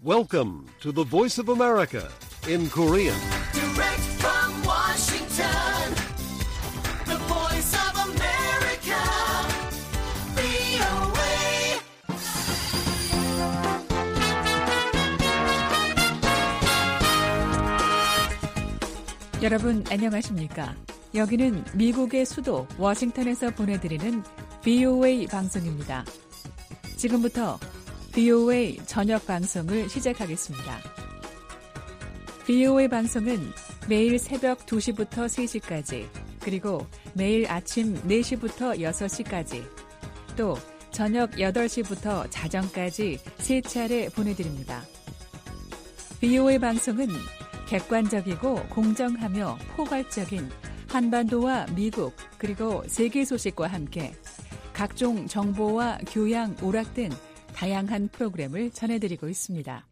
Welcome to the Voice of America in Korean. Direct from Washington, the Voice of America, VOA. 여러분 안녕하십니까? 여기는 미국의 수도 워싱턴에서 보내드리는 VOA 방송입니다. 지금부터 VOA 저녁 방송을 시작하겠습니다. VOA 방송은 매일 새벽 2시부터 3시까지, 그리고 매일 아침 4시부터 6시까지, 또 저녁 8시부터 자정까지 3차례 보내드립니다. VOA 방송은 객관적이고 공정하며 포괄적인 한반도와 미국 그리고 세계 소식과 함께 각종 정보와 교양, 오락 등 다양한 프로그램을 전해드리고 있습니다.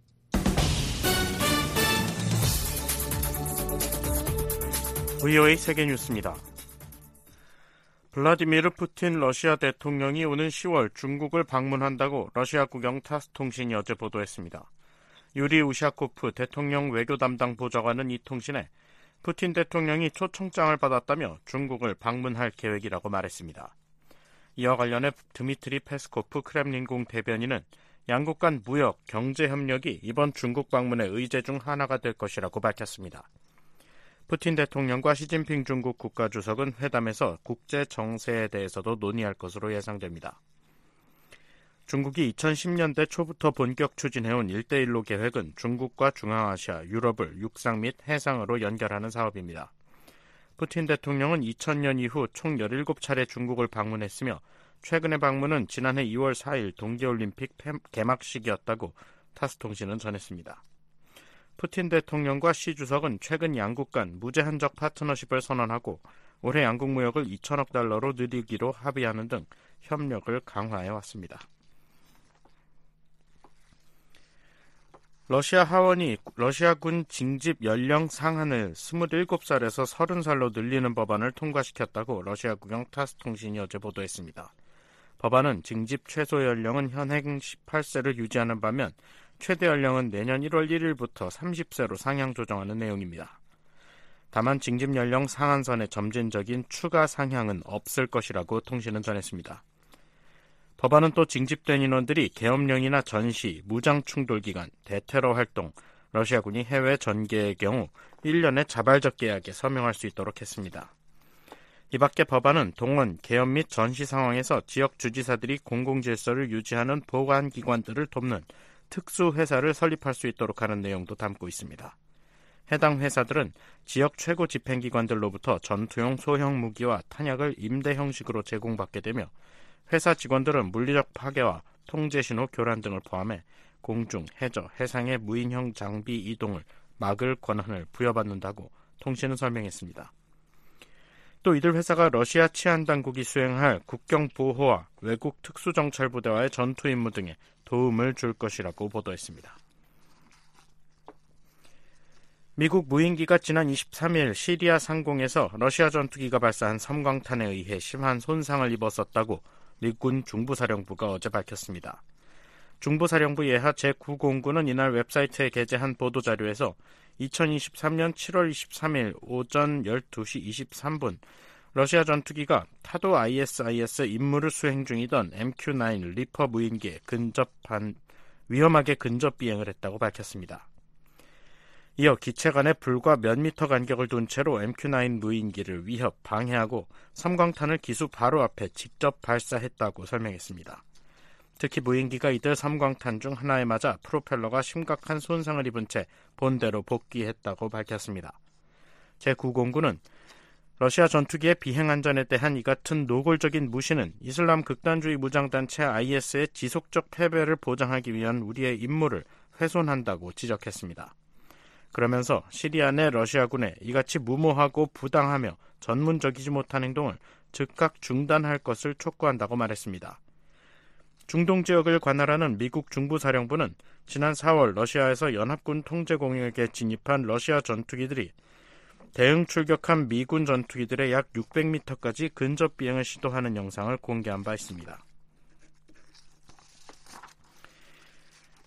VOA 세계뉴스입니다. 블라디미르 푸틴 러시아 대통령이 오는 10월 중국을 방문한다고 러시아 국영 타스 통신이 어제 보도했습니다. 유리 우샤코프 대통령 외교 담당 보좌관은 이 통신에 푸틴 대통령이 초청장을 받았다며 중국을 방문할 계획이라고 말했습니다. 이와 관련해 드미트리 페스코프 크렘린궁 대변인은 양국 간 무역, 경제 협력이 이번 중국 방문의 의제 중 하나가 될 것이라고 밝혔습니다. 푸틴 대통령과 시진핑 중국 국가주석은 회담에서 국제 정세에 대해서도 논의할 것으로 예상됩니다. 중국이 2010년대 초부터 본격 추진해온 1대1로 계획은 중국과 중앙아시아, 유럽을 육상 및 해상으로 연결하는 사업입니다. 푸틴 대통령은 2000년 이후 총 17차례 중국을 방문했으며 최근의 방문은 지난해 2월 4일 동계올림픽 개막식이었다고 타스통신은 전했습니다. 푸틴 대통령과 시 주석은 최근 양국 간 무제한적 파트너십을 선언하고 올해 양국 무역을 2천억 달러로 늘리기로 합의하는 등 협력을 강화해왔습니다. 러시아 하원이 러시아군 징집 연령 상한을 27살에서 30살로 늘리는 법안을 통과시켰다고 러시아 국영 타스 통신이 어제 보도했습니다. 법안은 징집 최소 연령은 현행 18세를 유지하는 반면 최대 연령은 내년 1월 1일부터 30세로 상향 조정하는 내용입니다. 다만 징집 연령 상한선의 점진적인 추가 상향은 없을 것이라고 통신은 전했습니다. 법안은 또 징집된 인원들이 계엄령이나 전시, 무장 충돌 기간, 대테러 활동, 러시아군이 해외 전개의 경우 1년의 자발적 계약에 서명할 수 있도록 했습니다. 이 밖에 법안은 동원, 계엄 및 전시 상황에서 지역 주지사들이 공공질서를 유지하는 보관기관들을 돕는 특수회사를 설립할 수 있도록 하는 내용도 담고 있습니다. 해당 회사들은 지역 최고 집행기관들로부터 전투용 소형 무기와 탄약을 임대 형식으로 제공받게 되며 회사 직원들은 물리적 파괴와 통제신호 교란 등을 포함해 공중, 해저, 해상의 무인형 장비 이동을 막을 권한을 부여받는다고 통신은 설명했습니다. 또 이들 회사가 러시아 치안당국이 수행할 국경보호와 외국 특수정찰부대와의 전투 임무 등에 도움을 줄 것이라고 보도했습니다. 미국 무인기가 지난 23일 시리아 상공에서 러시아 전투기가 발사한 섬광탄에 의해 심한 손상을 입었었다고 미군 중부사령부가 어제 밝혔습니다. 중부사령부 예하 제9공군은 이날 웹사이트에 게재한 보도자료에서 2023년 7월 23일 오전 12시 23분 러시아 전투기가 타도 ISIS 임무를 수행 중이던 MQ-9 리퍼 무인기에 위험하게 근접 비행을 했다고 밝혔습니다. 이어 기체 간에 불과 몇 미터 간격을 둔 채로 MQ-9 무인기를 위협, 방해하고 섬광탄을 기수 바로 앞에 직접 발사했다고 설명했습니다. 특히 무인기가 이들 섬광탄 중 하나에 맞아 프로펠러가 심각한 손상을 입은 채 본대로 복귀했다고 밝혔습니다. 제9공군은 러시아 전투기의 비행 안전에 대한 이 같은 노골적인 무시는 이슬람 극단주의 무장단체 IS의 지속적 패배를 보장하기 위한 우리의 임무를 훼손한다고 지적했습니다. 그러면서 시리아 내 러시아군의 이같이 무모하고 부당하며 전문적이지 못한 행동을 즉각 중단할 것을 촉구한다고 말했습니다. 중동 지역을 관할하는 미국 중부사령부는 지난 4월 러시아에서 연합군 통제공역에 진입한 러시아 전투기들이 대응 출격한 미군 전투기들의 약 600m까지 근접 비행을 시도하는 영상을 공개한 바 있습니다.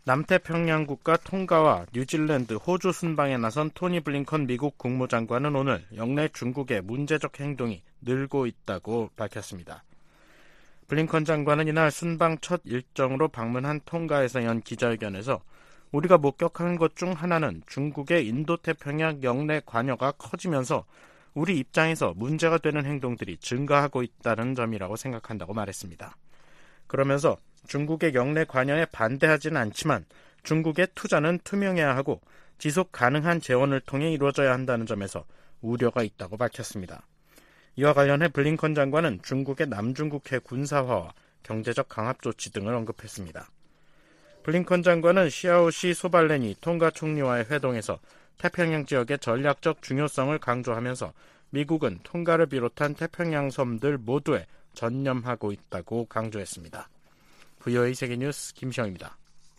남태평양 국가 통가와 뉴질랜드, 호주 순방에 나선 토니 블링컨 미국 국무장관은 오늘 영내 중국의 문제적 행동이 늘고 있다고 밝혔습니다. 블링컨 장관은 이날 순방 첫 일정으로 방문한 통가에서 연 기자회견에서 우리가 목격한 것 중 하나는 중국의 인도태평양 영내 관여가 커지면서 우리 입장에서 문제가 되는 행동들이 증가하고 있다는 점이라고 생각한다고 말했습니다. 그러면서 중국의 영내 관여에 반대하지는 않지만 중국의 투자는 투명해야 하고 지속 가능한 재원을 통해 이루어져야 한다는 점에서 우려가 있다고 밝혔습니다. 이와 관련해 블링컨 장관은 중국의 남중국해 군사화와 경제적 강압 조치 등을 언급했습니다. 블링컨 장관은 시아오시 소발레니 통가 총리와의 회동에서 태평양 지역의 전략적 중요성을 강조하면서 미국은 통가를 비롯한 태평양 섬들 모두에 전념하고 있다고 강조했습니다. VOA 세계뉴스 김시영입니다.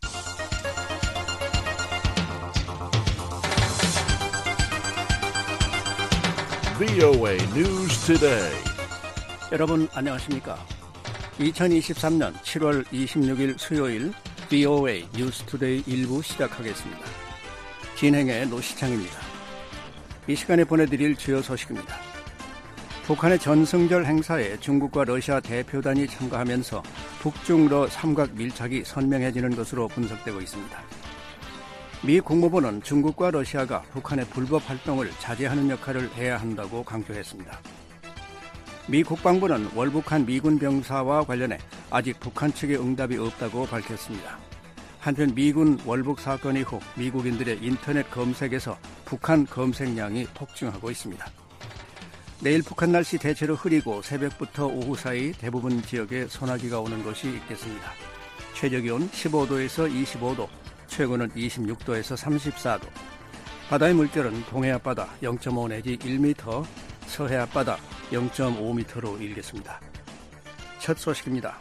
VOA News Today. 여러분 안녕하십니까? 2023년 7월 26일 수요일 VOA 뉴스 투데이 1부 시작하겠습니다. 진행의 노시창입니다. 이 시간에 보내드릴 주요 소식입니다. 북한의 전승절 행사에 중국과 러시아 대표단이 참가하면서 북중러 삼각 밀착이 선명해지는 것으로 분석되고 있습니다. 미 국무부는 중국과 러시아가 북한의 불법 활동을 자제하는 역할을 해야 한다고 강조했습니다. 미 국방부는 월북한 미군 병사와 관련해 아직 북한 측의 응답이 없다고 밝혔습니다. 한편 미군 월북 사건 이후 미국인들의 인터넷 검색에서 북한 검색량이 폭증하고 있습니다. 내일 북한 날씨 대체로 흐리고 새벽부터 오후 사이 대부분 지역에 소나기가 오는 곳이 있겠습니다. 최저기온 15도에서 25도, 최고는 26도에서 34도. 바다의 물결은 동해 앞바다 0.5 내지 1m, 서해 앞바다 0.5m로 일겠습니다. 첫 소식입니다.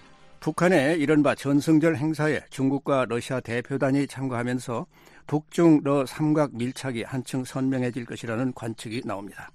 북한의 이른바 전승절 행사에 중국과 러시아 대표단이 참가하면서 북중러 삼각 밀착이 한층 선명해질 것이라는 관측이 나옵니다.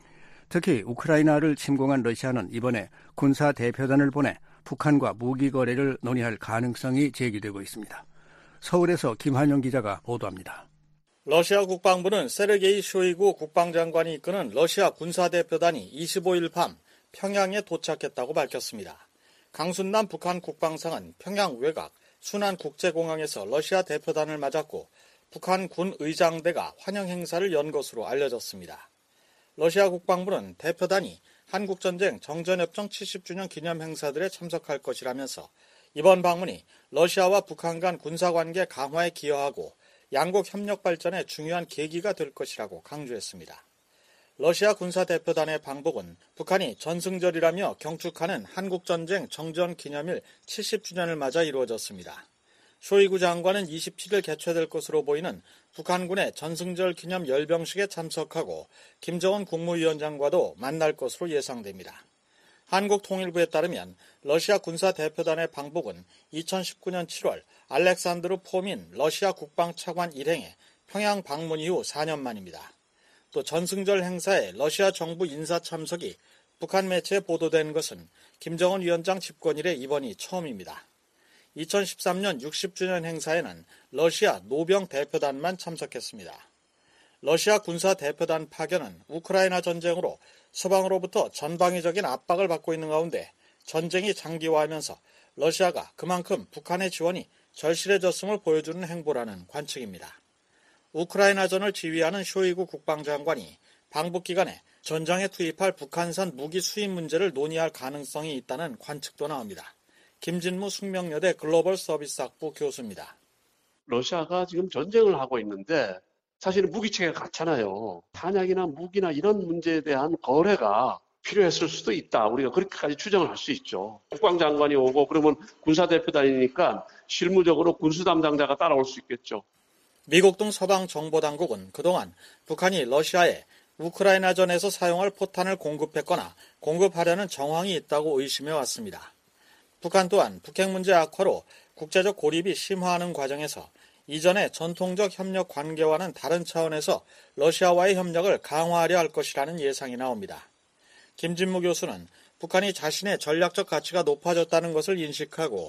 특히 우크라이나를 침공한 러시아는 이번에 군사 대표단을 보내 북한과 무기 거래를 논의할 가능성이 제기되고 있습니다. 서울에서 김한영 기자가 보도합니다. 러시아 국방부는 세르게이 쇼이구 국방장관이 이끄는 러시아 군사대표단이 25일 밤 평양에 도착했다고 밝혔습니다. 강순남 북한 국방상은 평양 외곽 순안국제공항에서 러시아 대표단을 맞았고 북한 군 의장대가 환영 행사를 연 것으로 알려졌습니다. 러시아 국방부는 대표단이 한국전쟁 정전협정 70주년 기념 행사들에 참석할 것이라면서 이번 방문이 러시아와 북한 간 군사관계 강화에 기여하고 양국 협력 발전에 중요한 계기가 될 것이라고 강조했습니다. 러시아 군사대표단의 방북은 북한이 전승절이라며 경축하는 한국전쟁 정전 기념일 70주년을 맞아 이루어졌습니다. 쇼이구 장관은 27일 개최될 것으로 보이는 북한군의 전승절 기념 열병식에 참석하고 김정은 국무위원장과도 만날 것으로 예상됩니다. 한국통일부에 따르면 러시아 군사대표단의 방북은 2019년 7월 알렉산드르 포민 러시아 국방차관 일행의 평양 방문 이후 4년 만입니다. 또 전승절 행사에 러시아 정부 인사 참석이 북한 매체에 보도된 것은 김정은 위원장 집권 이래 이번이 처음입니다. 2013년 60주년 행사에는 러시아 노병 대표단만 참석했습니다. 러시아 군사 대표단 파견은 우크라이나 전쟁으로 서방으로부터 전방위적인 압박을 받고 있는 가운데 전쟁이 장기화하면서 러시아가 그만큼 북한의 지원이 절실해졌음을 보여주는 행보라는 관측입니다. 우크라이나전을 지휘하는 쇼이구 국방장관이 방북 기간에 전장에 투입할 북한산 무기 수입 문제를 논의할 가능성이 있다는 관측도 나옵니다. 김진무 숙명여대 글로벌 서비스학부 교수입니다. 러시아가 지금 전쟁을 하고 있는데 사실은 무기체계가 같잖아요. 탄약이나 무기나 이런 문제에 대한 거래가 필요했을 수도 있다. 우리가 그렇게까지 추정을 할 수 있죠. 국방장관이 오고 그러면 군사대표단이니까 실무적으로 군수 담당자가 따라올 수 있겠죠. 미국 등 서방 정보당국은 그동안 북한이 러시아에 우크라이나전에서 사용할 포탄을 공급했거나 공급하려는 정황이 있다고 의심해왔습니다. 북한 또한 북핵 문제 악화로 국제적 고립이 심화하는 과정에서 이전의 전통적 협력 관계와는 다른 차원에서 러시아와의 협력을 강화하려 할 것이라는 예상이 나옵니다. 김진무 교수는 북한이 자신의 전략적 가치가 높아졌다는 것을 인식하고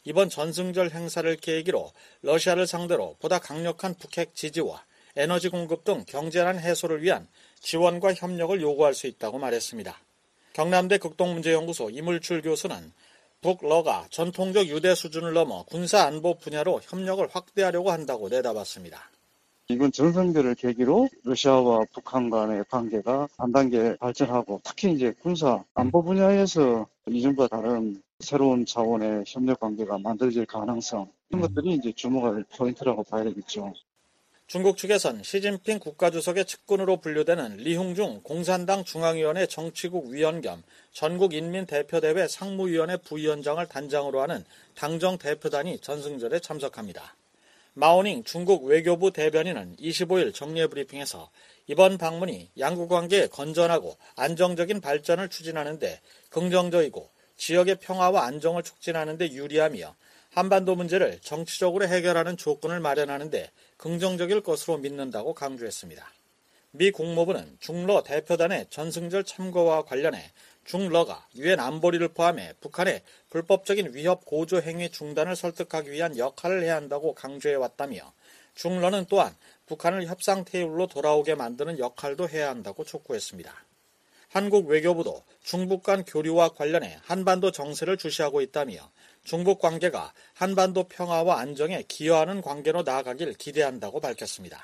이번 전승절 행사를 계기로 러시아를 상대로 보다 강력한 북핵 지지와 에너지 공급 등 경제난 해소를 위한 지원과 협력을 요구할 수 있다고 말했습니다. 경남대 극동문제연구소 이물출 교수는 북러가 전통적 유대 수준을 넘어 군사안보 분야로 협력을 확대하려고 한다고 내다봤습니다. 이번 전성기를 계기로 러시아와 북한 간의 관계가 한 단계 발전하고 특히 이제 군사 안보 분야에서 이전과 다른 새로운 차원의 협력 관계가 만들어질 가능성 이런 것들이 이제 주목할 포인트라고 봐야 되겠죠. 중국 측에선 시진핑 국가주석의 측근으로 분류되는 리흥중 공산당 중앙위원회 정치국 위원 겸 전국인민대표대회 상무위원회 부위원장을 단장으로 하는 당정 대표단이 전승절에 참석합니다. 마오닝 중국 외교부 대변인은 25일 정례 브리핑에서 이번 방문이 양국 관계의 건전하고 안정적인 발전을 추진하는 데 긍정적이고 지역의 평화와 안정을 촉진하는 데 유리하며 한반도 문제를 정치적으로 해결하는 조건을 마련하는 데 긍정적일 것으로 믿는다고 강조했습니다. 미 국무부는 중러 대표단의 전승절 참가와 관련해 중러가 유엔 안보리를 포함해 북한의 불법적인 위협 고조 행위 중단을 설득하기 위한 역할을 해야 한다고 강조해왔다며 중러는 또한 북한을 협상 테이블로 돌아오게 만드는 역할도 해야 한다고 촉구했습니다. 한국 외교부도 중북 간 교류와 관련해 한반도 정세를 주시하고 있다며 중북 관계가 한반도 평화와 안정에 기여하는 관계로 나아가길 기대한다고 밝혔습니다.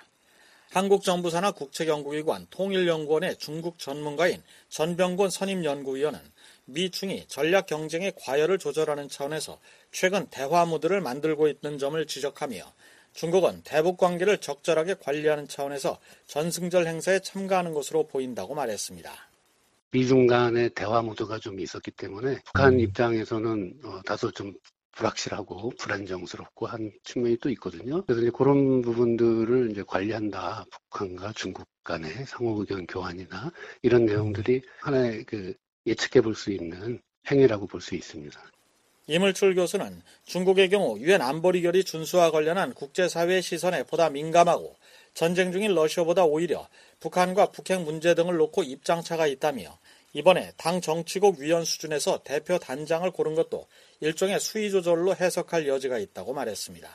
한국정부산하 국책연구기관 통일연구원의 중국 전문가인 전병곤 선임연구위원은 미중이 전략 경쟁의 과열을 조절하는 차원에서 최근 대화 무드를 만들고 있는 점을 지적하며 중국은 대북 관계를 적절하게 관리하는 차원에서 전승절 행사에 참가하는 것으로 보인다고 말했습니다. 미중 간의 대화 모드가 좀 있었기 때문에 북한 입장에서는 다소 좀 불확실하고 불안정스럽고 한 측면이 또 있거든요. 그래서 이제 그런 부분들을 이제 관리한다. 북한과 중국 간의 상호 의견 교환이나 이런 내용들이 하나의 예측해 볼 수 있는 행위라고 볼 수 있습니다. 이물출 교수는 중국의 경우 유엔 안보리 결의 준수와 관련한 국제사회의 시선에 보다 민감하고 전쟁 중인 러시아보다 오히려 북한과 북핵 문제 등을 놓고 입장차가 있다며 이번에 당 정치국 위원 수준에서 대표 단장을 고른 것도 일종의 수위 조절로 해석할 여지가 있다고 말했습니다.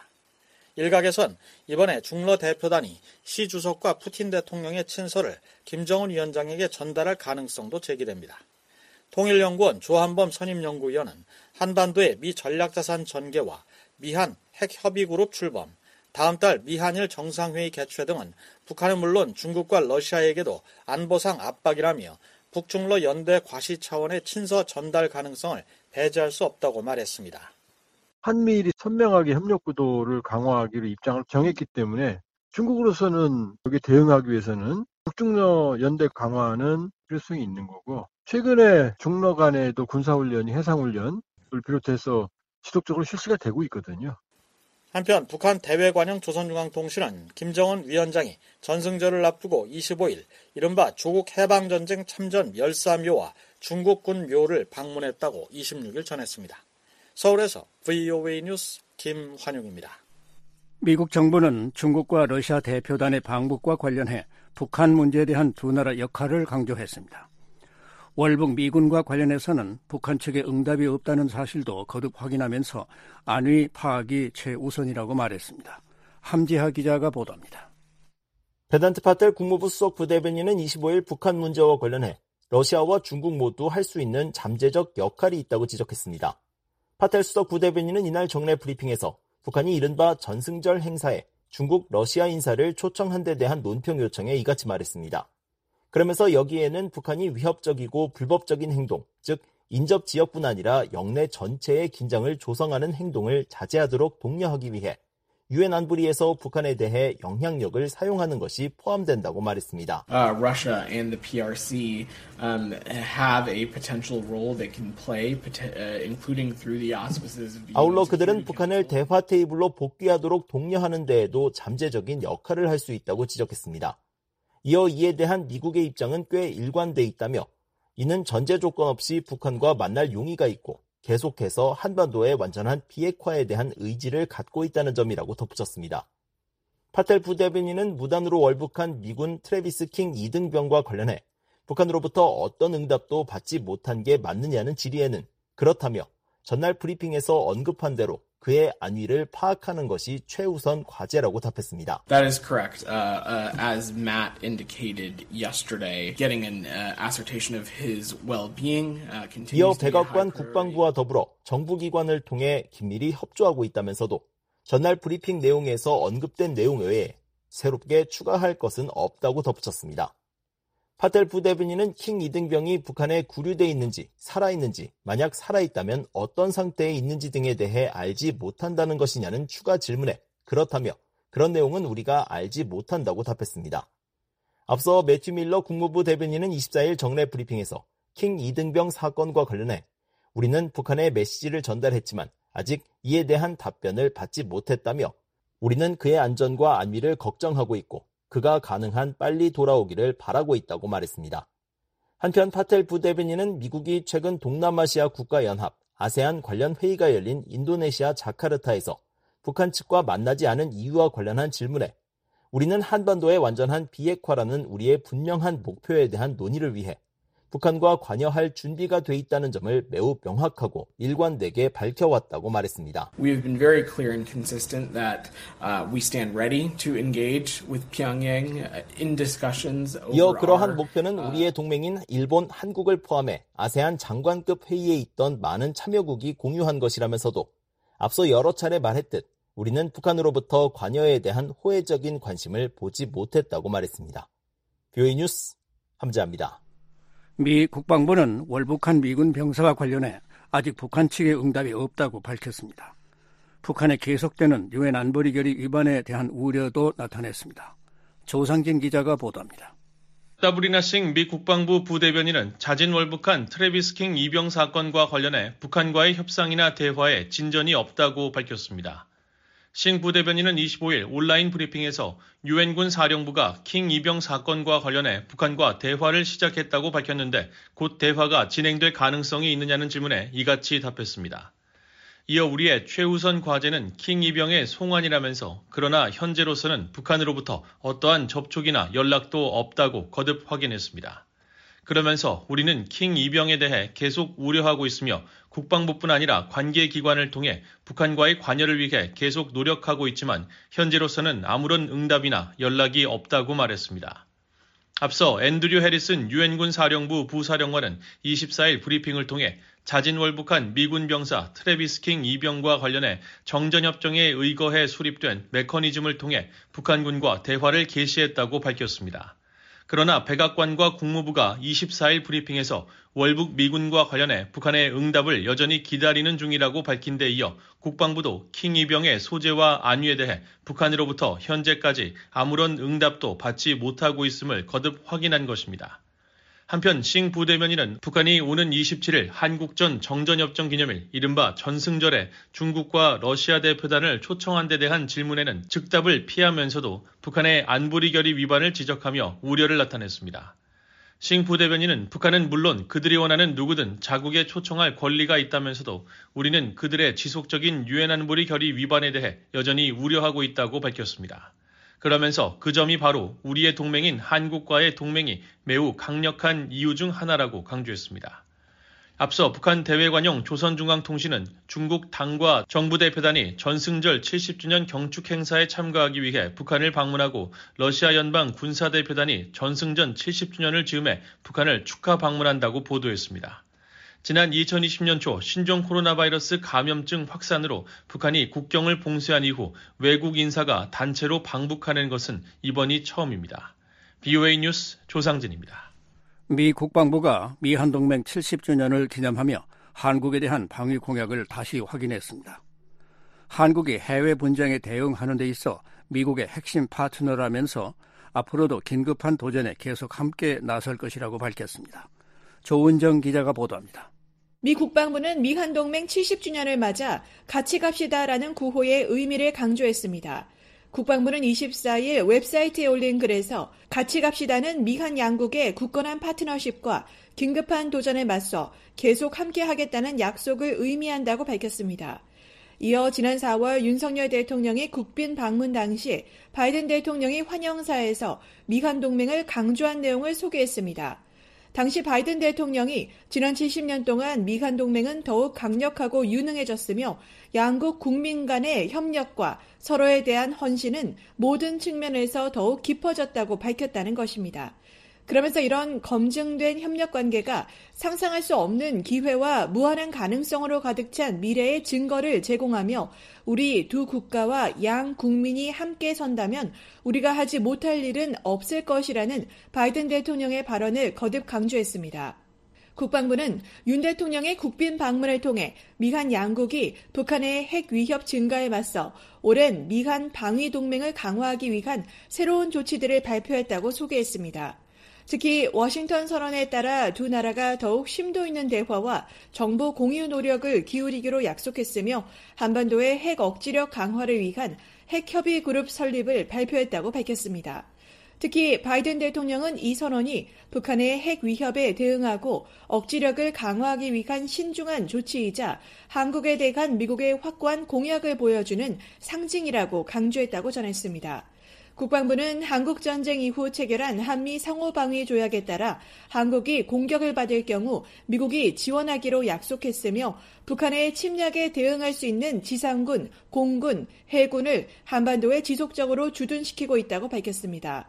일각에선 이번에 중러 대표단이 시 주석과 푸틴 대통령의 친서를 김정은 위원장에게 전달할 가능성도 제기됩니다. 통일연구원 조한범 선임연구위원은 한반도의 미 전략자산 전개와 미한 핵협의그룹 출범, 다음 달 미한일 정상회의 개최 등은 북한은 물론 중국과 러시아에게도 안보상 압박이라며 북중러 연대 과시 차원의 친서 전달 가능성을 배제할 수 없다고 말했습니다. 한미일이 선명하게 협력 구도를 강화하기로 입장을 정했기 때문에 중국으로서는 여기에 대응하기 위해서는 북중러 연대 강화는 필요성이 있는 거고 최근에 중러 간에도 군사훈련이 해상훈련을 비롯해서 지속적으로 실시가 되고 있거든요. 한편 북한 대외관영 조선중앙통신은 김정은 위원장이 전승절을 앞두고 25일 이른바 조국 해방전쟁 참전 열사묘와 중국군 묘를 방문했다고 26일 전했습니다. 서울에서 VOA 뉴스 김환용입니다. 미국 정부는 중국과 러시아 대표단의 방북과 관련해 북한 문제에 대한 두 나라 역할을 강조했습니다. 월북 미군과 관련해서는 북한 측의 응답이 없다는 사실도 거듭 확인하면서 안위 파악이 최우선이라고 말했습니다. 함지하 기자가 보도합니다. 베단트 파텔 국무부 수석 부대변인은 25일 북한 문제와 관련해 러시아와 중국 모두 할 수 있는 잠재적 역할이 있다고 지적했습니다. 파텔 수석 부대변인은 이날 정례 브리핑에서 북한이 이른바 전승절 행사에 중국, 러시아 인사를 초청한 데 대한 논평 요청에 이같이 말했습니다. 그러면서 여기에는 북한이 위협적이고 불법적인 행동, 즉 인접 지역뿐 아니라 영내 전체의 긴장을 조성하는 행동을 자제하도록 독려하기 위해 유엔 안보리에서 북한에 대해 영향력을 사용하는 것이 포함된다고 말했습니다. Russia and the PRC have a potential role they can play, including through the auspices of the 아울러 그들은 북한을 대화 테이블로 복귀하도록 독려하는 데에도 잠재적인 역할을 할 수 있다고 지적했습니다. 이어 이에 대한 미국의 입장은 꽤 일관돼 있다며 이는 전제 조건 없이 북한과 만날 용의가 있고 계속해서 한반도의 완전한 비핵화에 대한 의지를 갖고 있다는 점이라고 덧붙였습니다. 파텔 부대변인은 무단으로 월북한 미군 트래비스 킹 2등병과 관련해 북한으로부터 어떤 응답도 받지 못한 게 맞느냐는 질의에는 그렇다며 전날 브리핑에서 언급한 대로 그의 안위를 파악하는 것이 최우선 과제라고 답했습니다. That is correct. As Matt indicated yesterday, getting an assertion of his well-being continues 이어 to be 백악관 국방부와 더불어 정부기관을 통해 긴밀히 협조하고 있다면서도 전날 브리핑 내용에서 언급된 내용 외에 새롭게 추가할 것은 없다고 덧붙였습니다. 파텔 부대변인은 킹 이등병이 북한에 구류돼 있는지 살아있는지 만약 살아있다면 어떤 상태에 있는지 등에 대해 알지 못한다는 것이냐는 추가 질문에 그렇다며 그런 내용은 우리가 알지 못한다고 답했습니다. 앞서 매튜 밀러 국무부 대변인은 24일 정례 브리핑에서 킹 이등병 사건과 관련해 우리는 북한에 메시지를 전달했지만 아직 이에 대한 답변을 받지 못했다며 우리는 그의 안전과 안위를 걱정하고 있고 그가 가능한 빨리 돌아오기를 바라고 있다고 말했습니다. 한편 파텔 부대변인은 미국이 최근 동남아시아 국가연합, 아세안 관련 회의가 열린 인도네시아 자카르타에서 북한 측과 만나지 않은 이유와 관련한 질문에 우리는 한반도의 완전한 비핵화라는 우리의 분명한 목표에 대한 논의를 위해 북한과 관여할 준비가 돼 있다는 점을 매우 명확하고 일관되게 밝혀왔다고 말했습니다. We have been very clear and consistent that we stand ready to engage with Pyongyang in discussions over 이어 그러한 목표는 우리의 동맹인 일본, 한국을 포함해 아세안 장관급 회의에 있던 많은 참여국이 공유한 것이라면서도 앞서 여러 차례 말했듯 우리는 북한으로부터 관여에 대한 호혜적인 관심을 보지 못했다고 말했습니다. VOA 뉴스 함재합니다. 미 국방부는 월북한 미군 병사와 관련해 아직 북한 측의 응답이 없다고 밝혔습니다. 북한의 계속되는 유엔 안보리 결의 위반에 대한 우려도 나타냈습니다. 조상진 기자가 보도합니다. 사브리나 싱 미 국방부 부대변인은 자진 월북한 트래비스 킹 이병 사건과 관련해 북한과의 협상이나 대화에 진전이 없다고 밝혔습니다. 싱 부대변인은 25일 온라인 브리핑에서 유엔군 사령부가 킹 이병 사건과 관련해 북한과 대화를 시작했다고 밝혔는데 곧 대화가 진행될 가능성이 있느냐는 질문에 이같이 답했습니다. 이어 우리의 최우선 과제는 킹 이병의 송환이라면서 그러나 현재로서는 북한으로부터 어떠한 접촉이나 연락도 없다고 거듭 확인했습니다. 그러면서 우리는 킹 이병에 대해 계속 우려하고 있으며 국방부뿐 아니라 관계기관을 통해 북한과의 관여를 위해 계속 노력하고 있지만 현재로서는 아무런 응답이나 연락이 없다고 말했습니다. 앞서 앤드류 해리슨 유엔군 사령부 부사령관은 24일 브리핑을 통해 자진 월북한 미군 병사 트래비스 킹 이병과 관련해 정전협정에 의거해 수립된 메커니즘을 통해 북한군과 대화를 개시했다고 밝혔습니다. 그러나 백악관과 국무부가 24일 브리핑에서 월북 미군과 관련해 북한의 응답을 여전히 기다리는 중이라고 밝힌 데 이어 국방부도 킹 이병의 소재와 안위에 대해 북한으로부터 현재까지 아무런 응답도 받지 못하고 있음을 거듭 확인한 것입니다. 한편 싱 부대변인은 북한이 오는 27일 한국전 정전협정 기념일 이른바 전승절에 중국과 러시아 대표단을 초청한 데 대한 질문에는 즉답을 피하면서도 북한의 안보리 결의 위반을 지적하며 우려를 나타냈습니다. 싱 부대변인은 북한은 물론 그들이 원하는 누구든 자국에 초청할 권리가 있다면서도 우리는 그들의 지속적인 유엔 안보리 결의 위반에 대해 여전히 우려하고 있다고 밝혔습니다. 그러면서 그 점이 바로 우리의 동맹인 한국과의 동맹이 매우 강력한 이유 중 하나라고 강조했습니다. 앞서 북한 대외관용 조선중앙통신은 중국 당과 정부 대표단이 전승절 70주년 경축 행사에 참가하기 위해 북한을 방문하고 러시아 연방 군사대표단이 전승전 70주년을 즈음해 북한을 축하 방문한다고 보도했습니다. 지난 2020년 초 신종 코로나 바이러스 감염증 확산으로 북한이 국경을 봉쇄한 이후 외국 인사가 단체로 방북하는 것은 이번이 처음입니다. VOA 뉴스 조상진입니다. 미 국방부가 미 한동맹 70주년을 기념하며 한국에 대한 방위 공약을 다시 확인했습니다. 한국이 해외 분쟁에 대응하는 데 있어 미국의 핵심 파트너라면서 앞으로도 긴급한 도전에 계속 함께 나설 것이라고 밝혔습니다. 조은정 기자가 보도합니다. 미 국방부는 미한동맹 70주년을 맞아 같이 갑시다라는 구호의 의미를 강조했습니다. 국방부는 24일 웹사이트에 올린 글에서 같이 갑시다는 미한 양국의 굳건한 파트너십과 긴급한 도전에 맞서 계속 함께하겠다는 약속을 의미한다고 밝혔습니다. 이어 지난 4월 윤석열 대통령이 국빈 방문 당시 바이든 대통령이 환영사에서 미한 동맹을 강조한 내용을 소개했습니다. 당시 바이든 대통령이 지난 70년 동안 미한 동맹은 더욱 강력하고 유능해졌으며 양국 국민 간의 협력과 서로에 대한 헌신은 모든 측면에서 더욱 깊어졌다고 밝혔다는 것입니다. 그러면서 이런 검증된 협력 관계가 상상할 수 없는 기회와 무한한 가능성으로 가득 찬 미래의 증거를 제공하며 우리 두 국가와 양 국민이 함께 선다면 우리가 하지 못할 일은 없을 것이라는 바이든 대통령의 발언을 거듭 강조했습니다. 국방부는 윤 대통령의 국빈 방문을 통해 미한 양국이 북한의 핵 위협 증가에 맞서 오랜 미한 방위 동맹을 강화하기 위한 새로운 조치들을 발표했다고 소개했습니다. 특히 워싱턴 선언에 따라 두 나라가 더욱 심도 있는 대화와 정보 공유 노력을 기울이기로 약속했으며 한반도의 핵 억지력 강화를 위한 핵협의 그룹 설립을 발표했다고 밝혔습니다. 특히 바이든 대통령은 이 선언이 북한의 핵 위협에 대응하고 억지력을 강화하기 위한 신중한 조치이자 한국에 대한 미국의 확고한 공약을 보여주는 상징이라고 강조했다고 전했습니다. 국방부는 한국전쟁 이후 체결한 한미 상호방위 조약에 따라 한국이 공격을 받을 경우 미국이 지원하기로 약속했으며 북한의 침략에 대응할 수 있는 지상군, 공군, 해군을 한반도에 지속적으로 주둔시키고 있다고 밝혔습니다.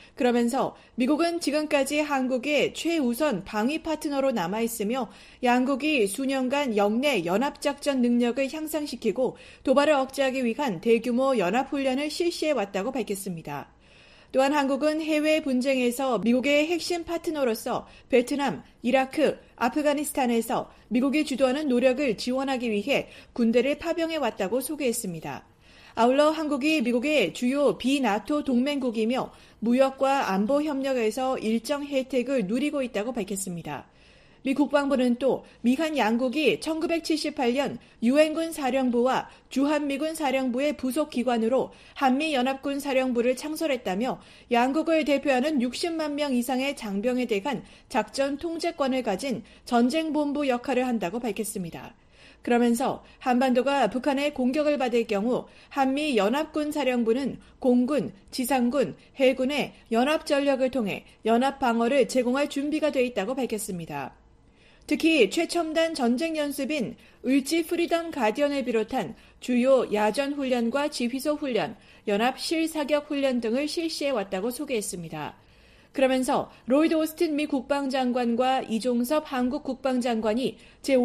그러면서 미국은 지금까지 한국의 최우선 방위 파트너로 남아있으며 양국이 수년간 영내 연합작전 능력을 향상시키고 도발을 억제하기 위한 대규모 연합훈련을 실시해왔다고 밝혔습니다. 또한 한국은 해외 분쟁에서 미국의 핵심 파트너로서 베트남, 이라크, 아프가니스탄에서 미국이 주도하는 노력을 지원하기 위해 군대를 파병해왔다고 소개했습니다. 아울러 한국이 미국의 주요 비나토 동맹국이며 무역과 안보 협력에서 일정 혜택을 누리고 있다고 밝혔습니다. 미 국방부는 또 미한 양국이 1978년 유엔군 사령부와 주한미군 사령부의 부속 기관으로 한미연합군 사령부를 창설했다며 양국을 대표하는 60만 명 이상의 장병에 대한 작전 통제권을 가진 전쟁본부 역할을 한다고 밝혔습니다. 그러면서 한반도가 북한의 공격을 받을 경우 한미연합군 사령부는 공군, 지상군, 해군의 연합전력을 통해 연합방어를 제공할 준비가 돼 있다고 밝혔습니다. 특히 최첨단 전쟁 연습인 을지 프리덤 가디언을 비롯한 주요 야전훈련과 지휘소 훈련, 연합 실사격 훈련 등을 실시해왔다고 소개했습니다. 그러면서 로이드 오스틴 미 국방장관과 이종섭 한국 국방장관이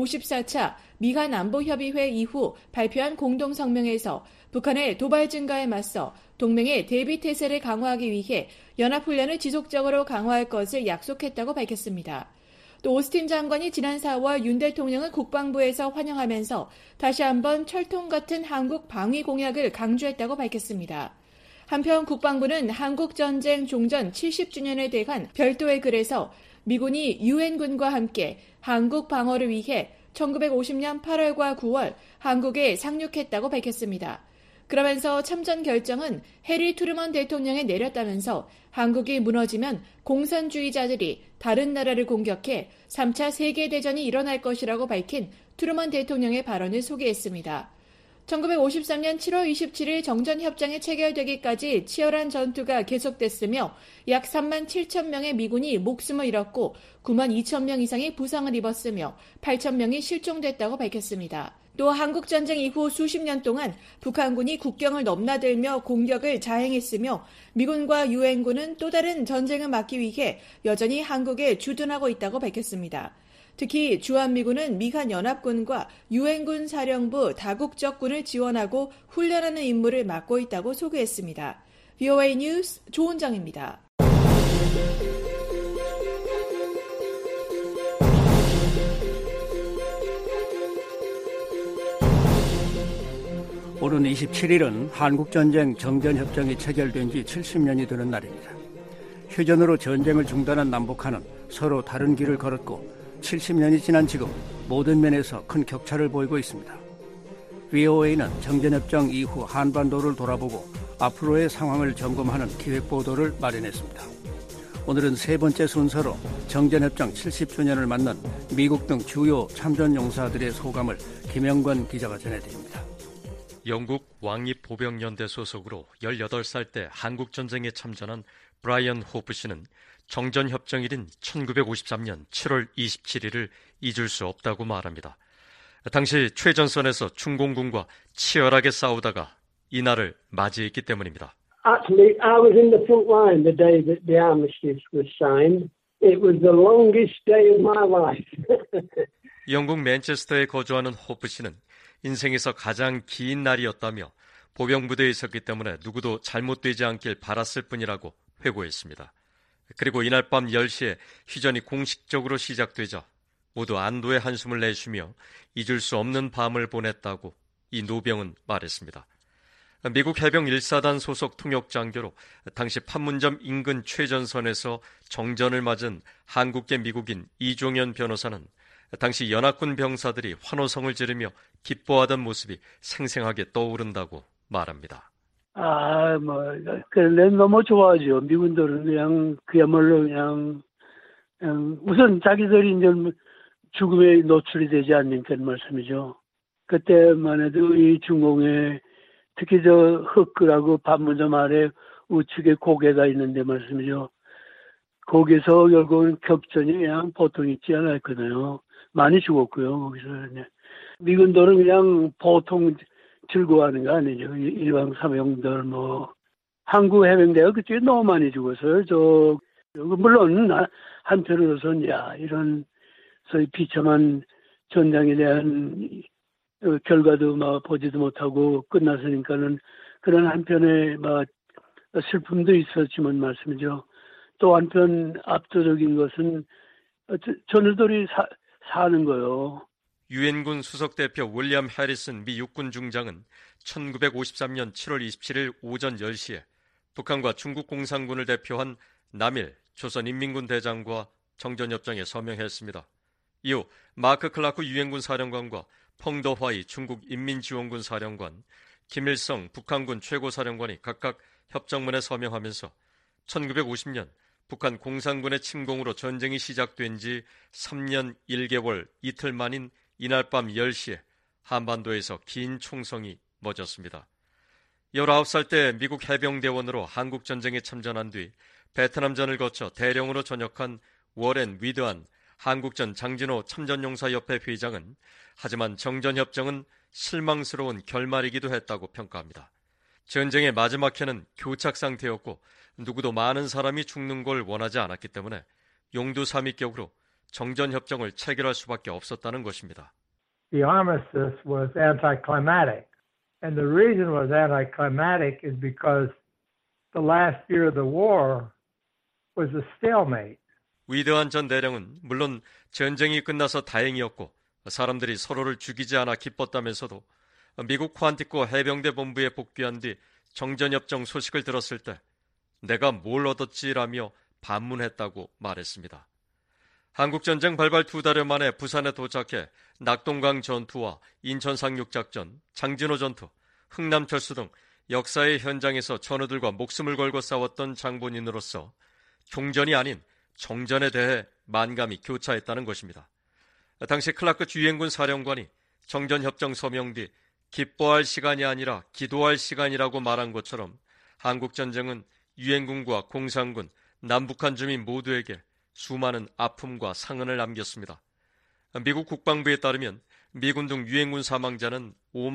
제54차 미한 안보협의회 이후 발표한 공동성명에서 북한의 도발 증가에 맞서 동맹의 대비태세를 강화하기 위해 연합훈련을 지속적으로 강화할 것을 약속했다고 밝혔습니다. 또 오스틴 장관이 지난 4월 윤 대통령을 국방부에서 환영하면서 다시 한번 철통 같은 한국 방위 공약을 강조했다고 밝혔습니다. 한편 국방부는 한국전쟁 종전 70주년에 대한 별도의 글에서 미군이 유엔군과 함께 한국 방어를 위해 1950년 8월과 9월 한국에 상륙했다고 밝혔습니다. 그러면서 참전 결정은 해리 트루먼 대통령이 내렸다면서 한국이 무너지면 공산주의자들이 다른 나라를 공격해 3차 세계대전이 일어날 것이라고 밝힌 트루먼 대통령의 발언을 소개했습니다. 1953년 7월 27일 정전협정이 체결되기까지 치열한 전투가 계속됐으며 약 3만 7천 명의 미군이 목숨을 잃었고 9만 2천 명 이상이 부상을 입었으며 8천 명이 실종됐다고 밝혔습니다. 또 한국전쟁 이후 수십 년 동안 북한군이 국경을 넘나들며 공격을 자행했으며 미군과 유엔군은 또 다른 전쟁을 막기 위해 여전히 한국에 주둔하고 있다고 밝혔습니다. 특히 주한미군은 미한 연합군과 유엔군 사령부 다국적군을 지원하고 훈련하는 임무를 맡고 있다고 소개했습니다. VOA 뉴스 조은정입니다. 오는 27일은 한국전쟁 정전협정이 체결된 지 70년이 되는 날입니다. 휴전으로 전쟁을 중단한 남북한은 서로 다른 길을 걸었고 70년이 지난 지금 모든 면에서 큰 격차를 보이고 있습니다. VOA는 정전협정 이후 한반도를 돌아보고 앞으로의 상황을 점검하는 기획보도를 마련했습니다. 오늘은 세 번째 순서로 정전협정 70주년을 맞는 미국 등 주요 참전용사들의 소감을 김영관 기자가 전해드립니다. 영국 왕립보병연대 소속으로 18살 때 한국전쟁에 참전한 브라이언 호프 씨는 정전협정일인 1953년 7월 27일을 잊을 수 없다고 말합니다. 당시 최전선에서 중공군과 치열하게 싸우다가 이날을 맞이했기 때문입니다. Actually, I was in the front line the day that the armistice was signed. It was the longest day of my life. 영국 맨체스터에 거주하는 호프 씨는 인생에서 가장 긴 날이었다며 보병부대에 있었기 때문에 누구도 잘못되지 않길 바랐을 뿐이라고 회고했습니다. 그리고 이날 밤 10시에 휴전이 공식적으로 시작되자 모두 안도의 한숨을 내쉬며 잊을 수 없는 밤을 보냈다고 이 노병은 말했습니다. 미국 해병 1사단 소속 통역장교로 당시 판문점 인근 최전선에서 정전을 맞은 한국계 미국인 이종현 변호사는 당시 연합군 병사들이 환호성을 지르며 기뻐하던 모습이 생생하게 떠오른다고 말합니다. 너무 좋아하죠. 미군들은 그야말로 우선 자기들이 이제 죽음에 노출이 되지 않는 그런 말씀이죠. 그때만 해도 이 중공에 특히 흑글하고 판문점 아래 우측에 고개가 있는데 말씀이죠. 거기서 결국은 격전이 그냥 보통 있지 않았거든요. 많이 죽었고요. 거기서 미군들은 그냥 보통 즐거워하는 거 아니죠. 일반 사병들 한국 해병대가 그쪽에 너무 많이 죽었어요. 물론 한편으로서는 이런 소위 비참한 전장에 대한 결과도 보지도 못하고 끝났으니까는 그런 한편의 슬픔도 있었지만 말씀이죠. 또 한편 압도적인 것은 전우들이 사는 거요. 유엔군 수석대표 윌리엄 해리슨 미 육군 중장은 1953년 7월 27일 오전 10시에 북한과 중국 공산군을 대표한 남일 조선인민군 대장과 정전협정에 서명했습니다. 이후 마크 클라크 유엔군 사령관과 펑더화이 중국 인민지원군 사령관, 김일성 북한군 최고사령관이 각각 협정문에 서명하면서 1950년 북한 공산군의 침공으로 전쟁이 시작된 지 3년 1개월 이틀 만인 이날 밤 10시에 한반도에서 긴 총성이 멎었습니다. 19살 때 미국 해병대원으로 한국전쟁에 참전한 뒤 베트남전을 거쳐 대령으로 전역한 워렌 위드한 한국전 장진호 참전용사협회 회장은 하지만 정전협정은 실망스러운 결말이기도 했다고 평가합니다. 전쟁의 마지막 해는 교착 상태였고 누구도 많은 사람이 죽는 걸 원하지 않았기 때문에 용두사미격으로 정전협정을 체결할 수밖에 없었다는 것입니다. The armistice was anticlimactic. And the reason it was anticlimactic is because the last year of the war was a stalemate. 위대한 전 대령은 물론 전쟁이 끝나서 다행이었고 사람들이 서로를 죽이지 않아 기뻤다면서도 미국 ኳ안티코 해병대 본부에 복귀한 뒤 정전협정 소식을 들었을 때 내가 뭘 얻었지라며 반문했다고 말했습니다. 한국전쟁 발발 2달여 만에 부산에 도착해 낙동강 전투와 인천 상륙작전, 장진호 전투, 흥남철수 등 역사의 현장에서 전우들과 목숨을 걸고 싸웠던 장본인으로서 종전이 아닌 정전에 대해 만감이 교차했다는 것입니다. 당시 클라크 유엔군 사령관이 정전협정 서명 뒤 기뻐할 시간이 아니라 기도할 시간이라고 말한 것처럼 한국전쟁은 유엔군과 공산군, 남북한 주민 모두에게 수많은 아픔과 상흔을 남겼습니다. 미국 국방부에 따르면 미군 등 유엔군 사망자는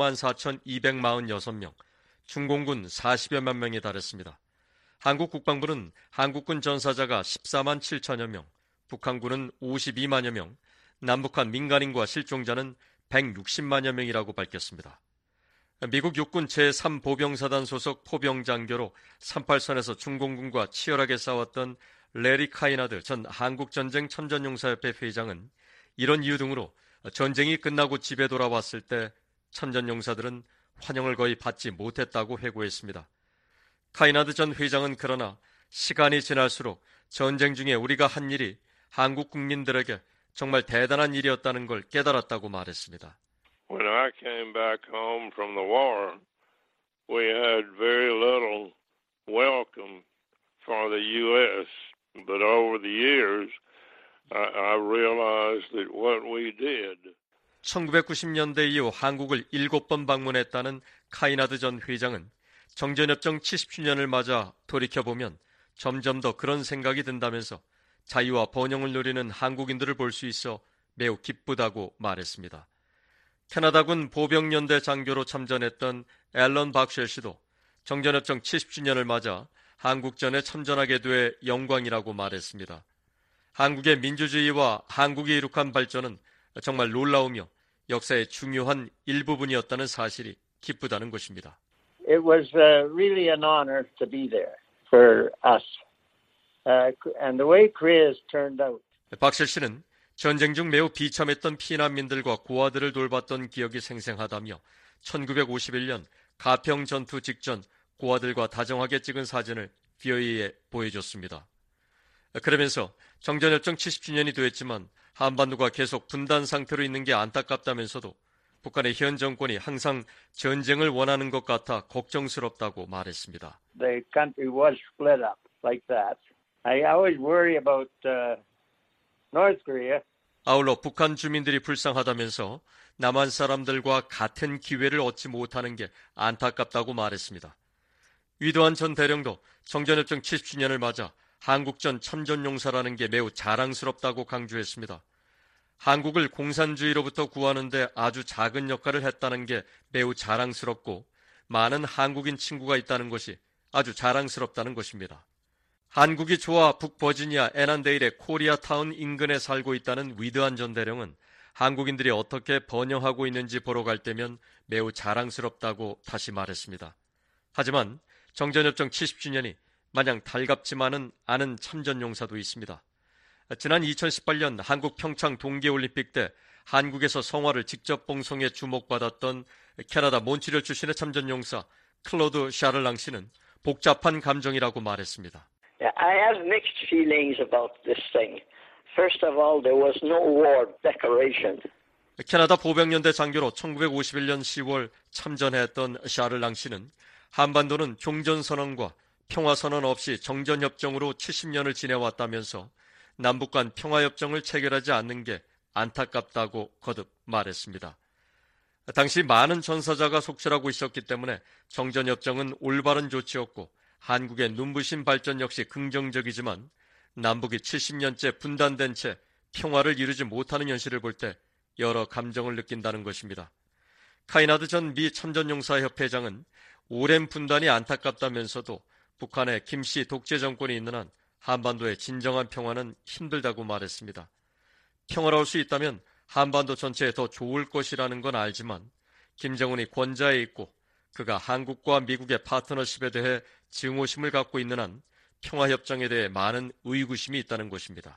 54,246명, 중공군 40여만 명에 달했습니다. 한국 국방부는 한국군 전사자가 14만 7천여 명, 북한군은 52만여 명, 남북한 민간인과 실종자는 160만여 명이라고 밝혔습니다. 미국 육군 제3보병사단 소속 포병장교로 38선에서 중공군과 치열하게 싸웠던 레리 카이나드 전 한국전쟁 참전용사협회 회장은 이런 이유 등으로 전쟁이 끝나고 집에 돌아왔을 때 참전용사들은 환영을 거의 받지 못했다고 회고했습니다. 카이나드 전 회장은 그러나 시간이 지날수록 전쟁 중에 우리가 한 일이 한국 국민들에게 정말 대단한 일이었다는 걸 깨달았다고 말했습니다. When I came back home from the war, we had very little welcome for the U.S., but over the years, I realized that what we did 1990년대 이후 한국을 7번 방문했다는 카이나드 전 회장은 정전협정 70주년을 맞아 돌이켜보면 점점 더 그런 생각이 든다면서 자유와 번영을 누리는 한국인들을 볼 수 있어 매우 기쁘다고 말했습니다. 캐나다군 보병연대 장교로 참전했던 앨런 박쉘 씨도 정전협정 70주년을 맞아 한국전에 참전하게 돼 영광이라고 말했습니다. 한국의 민주주의와 한국이 이룩한 발전은 정말 놀라우며 역사의 중요한 일부분이었다는 사실이 기쁘다는 것입니다. It was really an honor to be there for us. And the way Korea has turned out. 박쉘 씨는 전쟁 중 매우 비참했던 피난민들과 고아들을 돌봤던 기억이 생생하다며 1951년 가평 전투 직전 고아들과 다정하게 찍은 사진을 VOA에 보여줬습니다. 그러면서 정전협정 70주년이 되었지만 한반도가 계속 분단 상태로 있는 게 안타깝다면서도 북한의 현 정권이 항상 전쟁을 원하는 것 같아 걱정스럽다고 말했습니다. The country was split up like that. I always worry about North Korea. 아울러 북한 주민들이 불쌍하다면서 남한 사람들과 같은 기회를 얻지 못하는 게 안타깝다고 말했습니다. 위도한 전 대령도 정전협정 70주년을 맞아 한국전 참전용사라는 게 매우 자랑스럽다고 강조했습니다. 한국을 공산주의로부터 구하는데 아주 작은 역할을 했다는 게 매우 자랑스럽고 많은 한국인 친구가 있다는 것이 아주 자랑스럽다는 것입니다. 한국이 좋아 북버지니아 애난데일의 코리아타운 인근에 살고 있다는 위드한 전 대령은 한국인들이 어떻게 번영하고 있는지 보러 갈 때면 매우 자랑스럽다고 다시 말했습니다. 하지만 정전협정 70주년이 마냥 달갑지만은 않은 참전용사도 있습니다. 지난 2018년 한국 평창 동계올림픽 때 한국에서 성화를 직접 봉송해 주목받았던 캐나다 몬트리올 출신의 참전용사 클로드 샤를랑 씨는 복잡한 감정이라고 말했습니다. I have mixed feelings about this thing. First of all, there was no war declaration. 캐나다 보병연대 장교로 1951년 10월 참전했던 샤를랑 씨는 한반도는 종전선언과 평화선언 없이 정전협정으로 70년을 지내왔다면서 남북 간 평화협정을 체결하지 않는 게 안타깝다고 거듭 말했습니다. 당시 많은 전사자가 속출하고 있었기 때문에 정전협정은 올바른 조치였고 한국의 눈부신 발전 역시 긍정적이지만 남북이 70년째 분단된 채 평화를 이루지 못하는 현실을 볼 때 여러 감정을 느낀다는 것입니다. 카이나드 전 미 참전용사협회장은 오랜 분단이 안타깝다면서도 북한의 김씨 독재 정권이 있는 한 한반도의 진정한 평화는 힘들다고 말했습니다. 평화로울 수 있다면 한반도 전체에 더 좋을 것이라는 건 알지만 김정은이 권좌에 있고 그가 한국과 미국의 파트너십에 대해 증오심을 갖고 있는 한 평화협정에 대해 많은 의구심이 있다는 것입니다.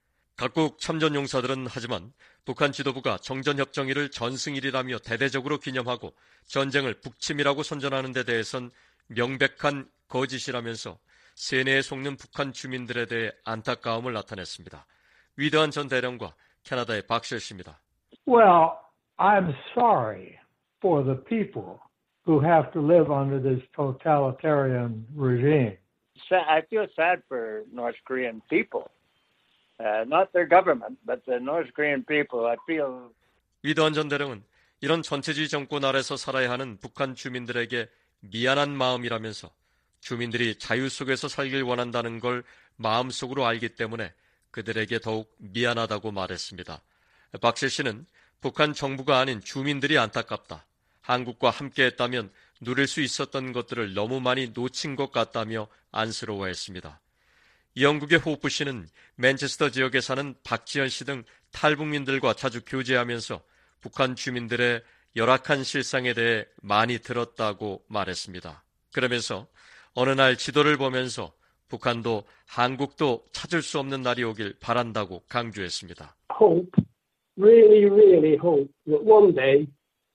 각국 참전용사들은 하지만 북한 지도부가 정전협정일을 전승일이라며 대대적으로 기념하고 전쟁을 북침이라고 선전하는 데 대해선 명백한 거짓이라면서 세뇌에 속는 북한 주민들에 대해 안타까움을 나타냈습니다. 위대한 전 대령과 캐나다의 박쉘 씨입니다. Well, I'm sorry for the people who have to live under this totalitarian regime. I feel sad for North Korean people. Not their government, but the North Korean people. I feel. 위대한 전 대령은 이런 전체주의 정권 아래서 살아야 하는 북한 주민들에게 미안한 마음이라면서 주민들이 자유 속에서 살길 원한다는 걸 마음속으로 알기 때문에 그들에게 더욱 미안하다고 말했습니다. 박쉘 씨는 북한 정부가 아닌 주민들이 안타깝다. 한국과 함께했다면 누릴 수 있었던 것들을 너무 많이 놓친 것 같다며 안쓰러워했습니다. 영국의 호프 씨는 맨체스터 지역에 사는 박지현 씨 등 탈북민들과 자주 교제하면서 북한 주민들의 열악한 실상에 대해 많이 들었다고 말했습니다. 그러면서 어느 날 지도를 보면서 북한도 한국도 찾을 수 없는 날이 오길 바란다고 강조했습니다. Hope, really, really hope that one day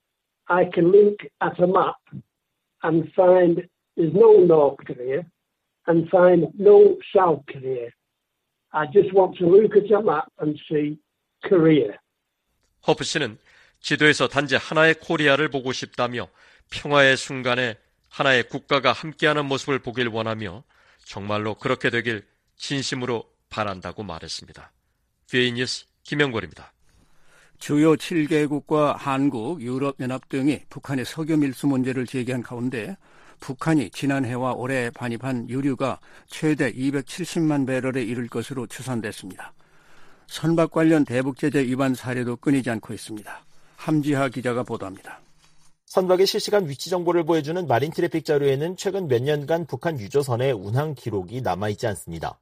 I can look at a map and find there's no North Korea and find no South Korea. I just want to look at a map and see Korea. 허프 씨는 지도에서 단지 하나의 코리아를 보고 싶다며 평화의 순간에 하나의 국가가 함께하는 모습을 보길 원하며 정말로 그렇게 되길 진심으로 바란다고 말했습니다. VOA 뉴스 김영걸입니다. 주요 7개국과 한국, 유럽연합 등이 북한의 석유 밀수 문제를 제기한 가운데 북한이 지난해와 올해 반입한 유류가 최대 270만 배럴에 이를 것으로 추산됐습니다. 선박 관련 대북제재 위반 사례도 끊이지 않고 있습니다. 함지하 기자가 보도합니다. 선박의 실시간 위치 정보를 보여주는 마린 트래픽 자료에는 최근 몇 년간 북한 유조선의 운항 기록이 남아있지 않습니다.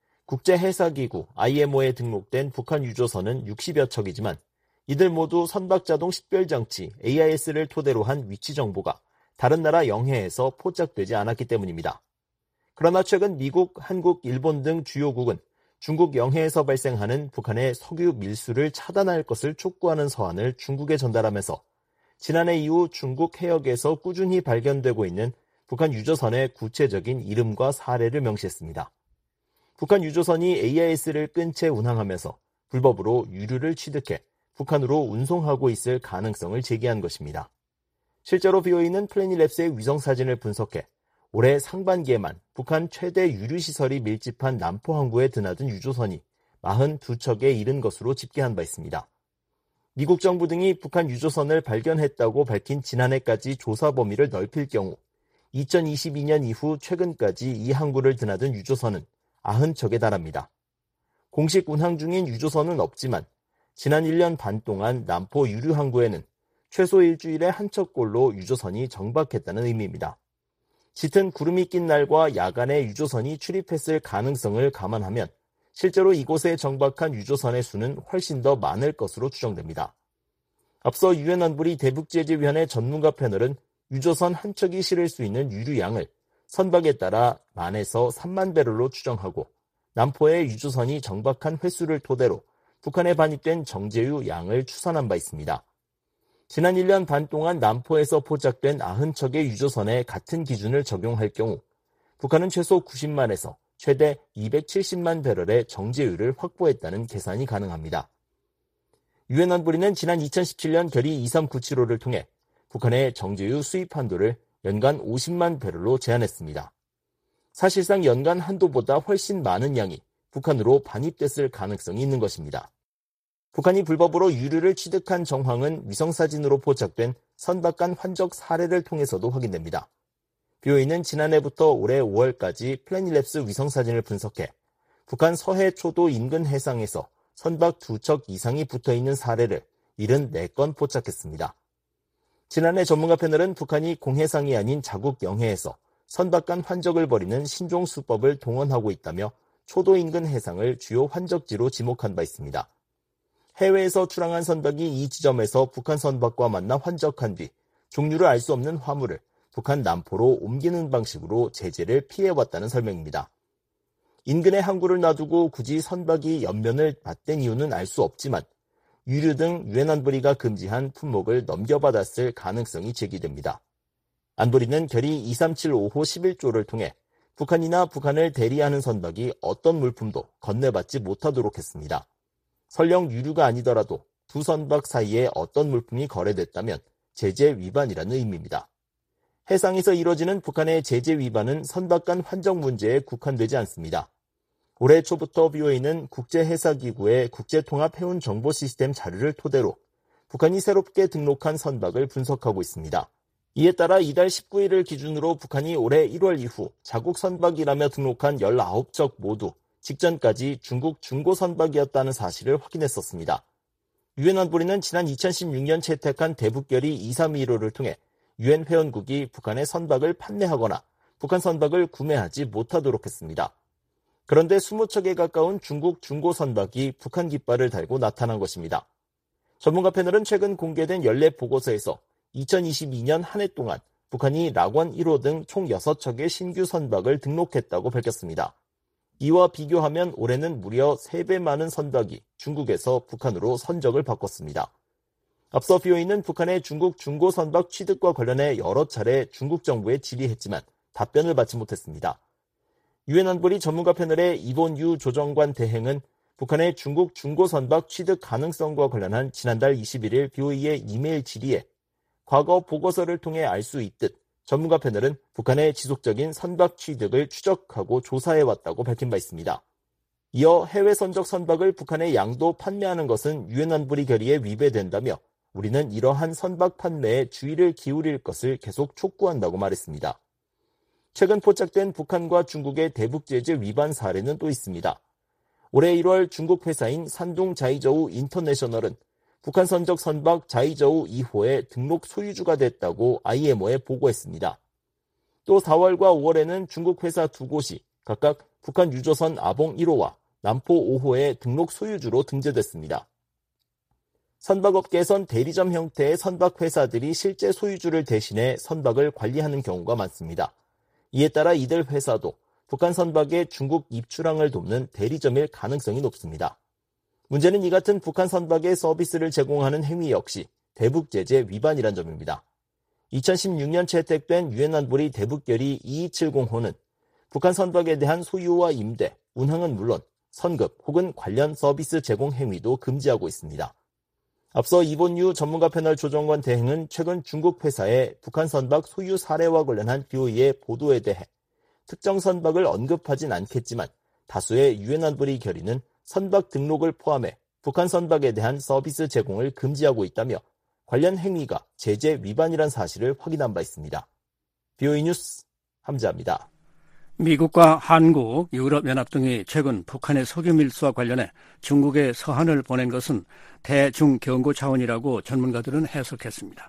국제해사기구 IMO에 등록된 북한 유조선은 60여 척이지만 이들 모두 선박자동 식별장치 AIS를 토대로 한 위치 정보가 다른 나라 영해에서 포착되지 않았기 때문입니다. 그러나 최근 미국, 한국, 일본 등 주요국은 중국 영해에서 발생하는 북한의 석유 밀수를 차단할 것을 촉구하는 서한을 중국에 전달하면서 지난해 이후 중국 해역에서 꾸준히 발견되고 있는 북한 유조선의 구체적인 이름과 사례를 명시했습니다. 북한 유조선이 AIS를 끈 채 운항하면서 불법으로 유류를 취득해 북한으로 운송하고 있을 가능성을 제기한 것입니다. 실제로 BOE는 플래닛랩스의 위성사진을 분석해 올해 상반기에만 북한 최대 유류시설이 밀집한 남포 항구에 드나든 유조선이 42척에 이른 것으로 집계한 바 있습니다. 미국 정부 등이 북한 유조선을 발견했다고 밝힌 지난해까지 조사 범위를 넓힐 경우 2022년 이후 최근까지 이 항구를 드나든 유조선은 90척에 달합니다. 공식 운항 중인 유조선은 없지만 지난 1년 반 동안 남포 유류 항구에는 최소 일주일에 한 척꼴로 유조선이 정박했다는 의미입니다. 짙은 구름이 낀 날과 야간에 유조선이 출입했을 가능성을 감안하면 실제로 이곳에 정박한 유조선의 수는 훨씬 더 많을 것으로 추정됩니다. 앞서 유엔 안보리 대북제재위원회 전문가 패널은 유조선 한 척이 실을 수 있는 유류양을 선박에 따라 10,000에서 3만 배럴로 추정하고 남포에 유조선이 정박한 횟수를 토대로 북한에 반입된 정제유 양을 추산한 바 있습니다. 지난 1년 반 동안 남포에서 포착된 90척의 유조선에 같은 기준을 적용할 경우 북한은 최소 90만에서 최대 270만 배럴의 정제유를 확보했다는 계산이 가능합니다. 유엔 안보리는 지난 2017년 결의 23975를 통해 북한의 정제유 수입 한도를 연간 50만 배럴로 제한했습니다. 사실상 연간 한도보다 훨씬 많은 양이 북한으로 반입됐을 가능성이 있는 것입니다. 북한이 불법으로 유류를 취득한 정황은 위성사진으로 포착된 선박 간 환적 사례를 통해서도 확인됩니다. BOE는 지난해부터 올해 5월까지 플래닛랩스 위성사진을 분석해 북한 서해 초도 인근 해상에서 선박 2척 이상이 붙어있는 사례를 74건 포착했습니다. 지난해 전문가 패널은 북한이 공해상이 아닌 자국 영해에서 선박 간 환적을 벌이는 신종 수법을 동원하고 있다며 초도 인근 해상을 주요 환적지로 지목한 바 있습니다. 해외에서 출항한 선박이 이 지점에서 북한 선박과 만나 환적한 뒤 종류를 알 수 없는 화물을 북한 남포로 옮기는 방식으로 제재를 피해왔다는 설명입니다. 인근에 항구를 놔두고 굳이 선박이 옆면을 맞댄 이유는 알 수 없지만 유류 등 유엔 안보리가 금지한 품목을 넘겨받았을 가능성이 제기됩니다. 안보리는 결의 2375호 11조를 통해 북한이나 북한을 대리하는 선박이 어떤 물품도 건네받지 못하도록 했습니다. 설령 유류가 아니더라도 두 선박 사이에 어떤 물품이 거래됐다면 제재 위반이라는 의미입니다. 해상에서 이뤄지는 북한의 제재 위반은 선박 간 환적 문제에 국한되지 않습니다. 올해 초부터 BOE는 국제해사기구의 국제통합해운정보시스템 자료를 토대로 북한이 새롭게 등록한 선박을 분석하고 있습니다. 이에 따라 이달 19일을 기준으로 북한이 올해 1월 이후 자국 선박이라며 등록한 19척 모두 직전까지 중국 중고 선박이었다는 사실을 확인했었습니다. 유엔 안보리는 지난 2016년 채택한 대북결의 2315를 통해 유엔 회원국이 북한의 선박을 판매하거나 북한 선박을 구매하지 못하도록 했습니다. 그런데 20척에 가까운 중국 중고 선박이 북한 깃발을 달고 나타난 것입니다. 전문가 패널은 최근 공개된 연례 보고서에서 2022년 한 해 동안 북한이 락원 1호 등 총 6척의 신규 선박을 등록했다고 밝혔습니다. 이와 비교하면 올해는 무려 3배 많은 선박이 중국에서 북한으로 선적을 바꿨습니다. 앞서 BOE는 북한의 중국 중고 선박 취득과 관련해 여러 차례 중국 정부에 질의했지만 답변을 받지 못했습니다. 유엔 안보리 전문가 패널의 이본유 조정관 대행은 북한의 중국 중고 선박 취득 가능성과 관련한 지난달 21일 BOE의 이메일 질의에 과거 보고서를 통해 알 수 있듯 전문가 패널은 북한의 지속적인 선박 취득을 추적하고 조사해왔다고 밝힌 바 있습니다. 이어 해외 선적 선박을 북한에 양도 판매하는 것은 유엔 안보리 결의에 위배된다며 우리는 이러한 선박 판매에 주의를 기울일 것을 계속 촉구한다고 말했습니다. 최근 포착된 북한과 중국의 대북 제재 위반 사례는 또 있습니다. 올해 1월 중국 회사인 산둥 자이저우 인터내셔널은 북한 선적 선박 자이저우 2호의 등록 소유주가 됐다고 IMO에 보고했습니다. 또 4월과 5월에는 중국 회사 두 곳이 각각 북한 유조선 아봉 1호와 남포 5호의 등록 소유주로 등재됐습니다. 선박업계에선 대리점 형태의 선박 회사들이 실제 소유주를 대신해 선박을 관리하는 경우가 많습니다. 이에 따라 이들 회사도 북한 선박의 중국 입출항을 돕는 대리점일 가능성이 높습니다. 문제는 이 같은 북한 선박의 서비스를 제공하는 행위 역시 대북 제재 위반이란 점입니다. 2016년 채택된 유엔 안보리 대북결의 2270호는 북한 선박에 대한 소유와 임대, 운항은 물론 선급 혹은 관련 서비스 제공 행위도 금지하고 있습니다. 앞서 이본유 전문가 패널 조정관 대행은 최근 중국 회사의 북한 선박 소유 사례와 관련한 BOE의 보도에 대해 특정 선박을 언급하진 않겠지만 다수의 유엔 안보리 결의는 선박 등록을 포함해 북한 선박에 대한 서비스 제공을 금지하고 있다며 관련 행위가 제재 위반이란 사실을 확인한 바 있습니다. BOE 뉴스 함자입니다. 미국과 한국, 유럽연합 등이 최근 북한의 석유 밀수와 관련해 중국에 서한을 보낸 것은 대중 경고 차원이라고 전문가들은 해석했습니다.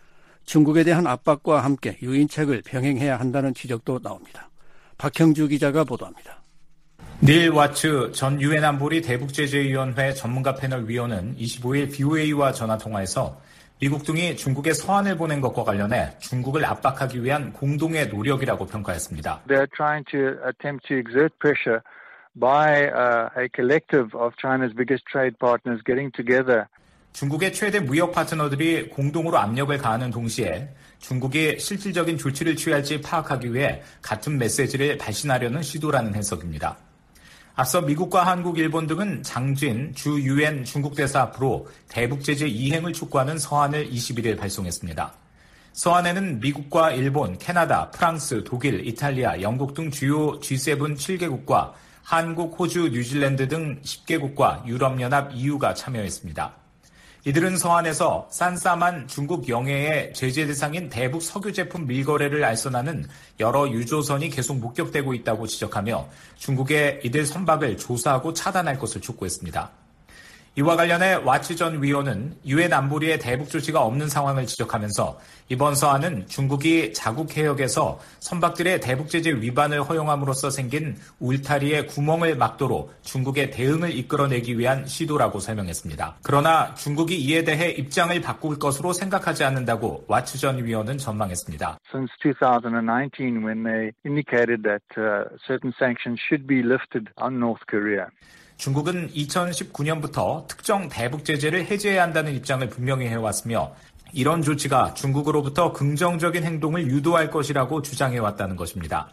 중국에 대한 압박과 함께 유인책을 병행해야 한다는 지적도 나옵니다. 박형주 기자가 보도합니다. 닐 와츠 전 유엔 안보리 대북제재위원회 전문가 패널 위원은 25일 BOA와 전화통화에서 미국 등이 중국에 서한을 보낸 것과 관련해 중국을 압박하기 위한 공동의 노력이라고 평가했습니다. They're trying to attempt to exert pressure by a collective of China's biggest trade partners getting together. 중국의 최대 무역 파트너들이 공동으로 압력을 가하는 동시에 중국이 실질적인 조치를 취할지 파악하기 위해 같은 메시지를 발신하려는 시도라는 해석입니다. 앞서 미국과 한국, 일본 등은 장진 주 유엔 중국 대사 앞으로 대북제재 이행을 촉구하는 서한을 21일 발송했습니다. 서한에는 미국과 일본, 캐나다, 프랑스, 독일, 이탈리아, 영국 등 주요 G7 7개국과 한국, 호주, 뉴질랜드 등 10개국과 유럽연합 EU가 참여했습니다. 이들은 서한에서 싼싸만 중국 영해의 제재 대상인 대북 석유 제품 밀거래를 알선하는 여러 유조선이 계속 목격되고 있다고 지적하며 중국에 이들 선박을 조사하고 차단할 것을 촉구했습니다. 이와 관련해 와치 전 위원은 유엔 안보리의 대북 조치가 없는 상황을 지적하면서 이번 서한은 중국이 자국 해역에서 선박들의 대북 제재 위반을 허용함으로써 생긴 울타리의 구멍을 막도록 중국의 대응을 이끌어내기 위한 시도라고 설명했습니다. 그러나 중국이 이에 대해 입장을 바꿀 것으로 생각하지 않는다고 와치 전 위원은 전망했습니다. Since 2019 when they indicated that certain sanctions should be lifted on North Korea. 중국은 2019년부터 특정 대북 제재를 해제해야 한다는 입장을 분명히 해왔으며 이런 조치가 중국으로부터 긍정적인 행동을 유도할 것이라고 주장해왔다는 것입니다.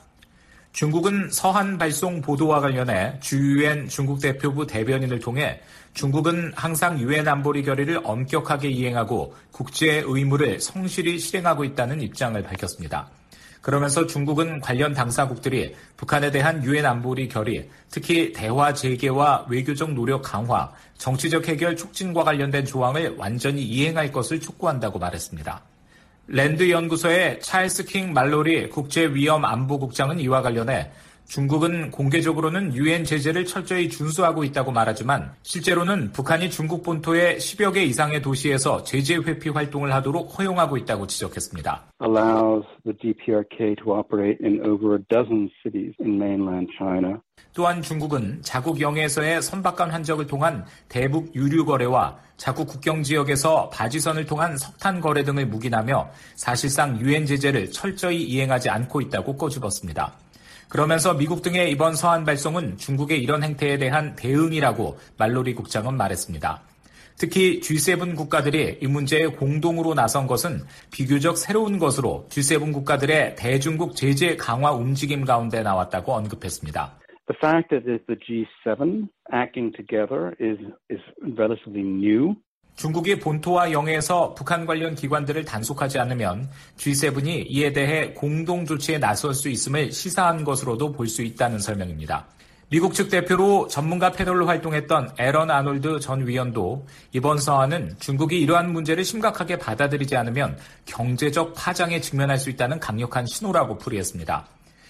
중국은 서한 발송 보도와 관련해 주유엔 중국 대표부 대변인을 통해 중국은 항상 유엔 안보리 결의를 엄격하게 이행하고 국제 의무를 성실히 실행하고 있다는 입장을 밝혔습니다. 그러면서 중국은 관련 당사국들이 북한에 대한 유엔 안보리 결의, 특히 대화 재개와 외교적 노력 강화, 정치적 해결 촉진과 관련된 조항을 완전히 이행할 것을 촉구한다고 말했습니다. 랜드 연구소의 찰스 킹 말로리 국제위험안보국장은 이와 관련해 중국은 공개적으로는 유엔 제재를 철저히 준수하고 있다고 말하지만 실제로는 북한이 중국 본토의 10여 개 이상의 도시에서 제재 회피 활동을 하도록 허용하고 있다고 지적했습니다. Allows the DPRK to operate in over a dozen cities in mainland China. 또한 중국은 자국 영해에서의 선박간 환적을 통한 대북 유류 거래와 자국 국경 지역에서 바지선을 통한 석탄 거래 등을 묵인하며 사실상 유엔 제재를 철저히 이행하지 않고 있다고 꼬집었습니다. 그러면서 미국 등의 이번 서한 발송은 중국의 이런 행태에 대한 대응이라고 말로리 국장은 말했습니다. 특히 G7 국가들이 이 문제에 공동으로 나선 것은 비교적 새로운 것으로 G7 국가들의 대중국 제재 강화 움직임 가운데 나왔다고 언급했습니다. The fact that the G7 acting together is relatively new. 중국이 본토와 영해에서 북한 관련 기관들을 단속하지 않으면 G7이 이에 대해 공동 조치에 나설 수 있음을 시사한 것으로도 볼 수 있다는 설명입니다. 미국 측 대표로 전문가 패널로 활동했던 에런 아놀드 전 위원도 이번 서한은 중국이 이러한 문제를 심각하게 받아들이지 않으면 경제적 파장에 직면할 수 있다는 강력한 신호라고 풀이했습니다.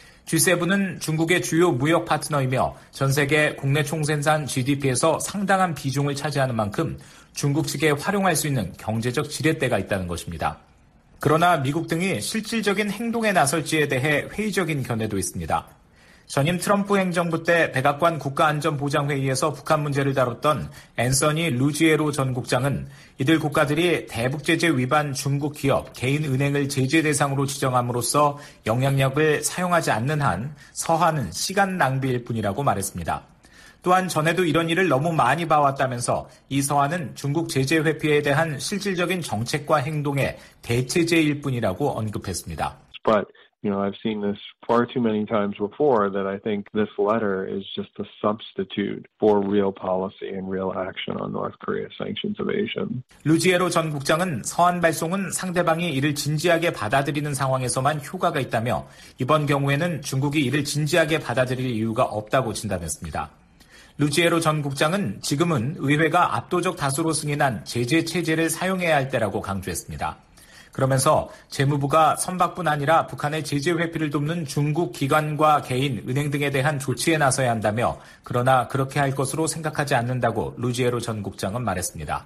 G7은 중국의 주요 무역 파트너이며 전 세계 국내 총생산 GDP에서 상당한 비중을 차지하는 만큼 중국 측에 활용할 수 있는 경제적 지렛대가 있다는 것입니다. 그러나 미국 등이 실질적인 행동에 나설지에 대해 회의적인 견해도 있습니다. 전임 트럼프 행정부 때 백악관 국가안전보장회의에서 북한 문제를 다뤘던 앤서니 루지에로 전 국장은 이들 국가들이 대북제재 위반 중국 기업, 개인 은행을 제재 대상으로 지정함으로써 영향력을 사용하지 않는 한 서한은 시간 낭비일 뿐이라고 말했습니다. 또한 전에도 이런 일을 너무 많이 봐왔다면서 이 서한은 중국 제재 회피에 대한 실질적인 정책과 행동의 대체제일 뿐이라고 언급했습니다. I've seen this far too many times before that I think this letter is just a substitute for real policy and real action on North Korea's sanctions evasion. 루지에로 전 국장은 서한 발송은 상대방이 이를 진지하게 받아들이는 상황에서만 효과가 있다며 이번 경우에는 중국이 이를 진지하게 받아들일 이유가 없다고 진단했습니다. 루지에로 전 국장은 지금은 의회가 압도적 다수로 승인한 제재 체제를 사용해야 할 때라고 강조했습니다. 그러면서 재무부가 선박뿐 아니라 북한의 제재 회피를 돕는 중국 기관과 개인, 은행 등에 대한 조치에 나서야 한다며 그러나 그렇게 할 것으로 생각하지 않는다고 루지에로 전 국장은 말했습니다.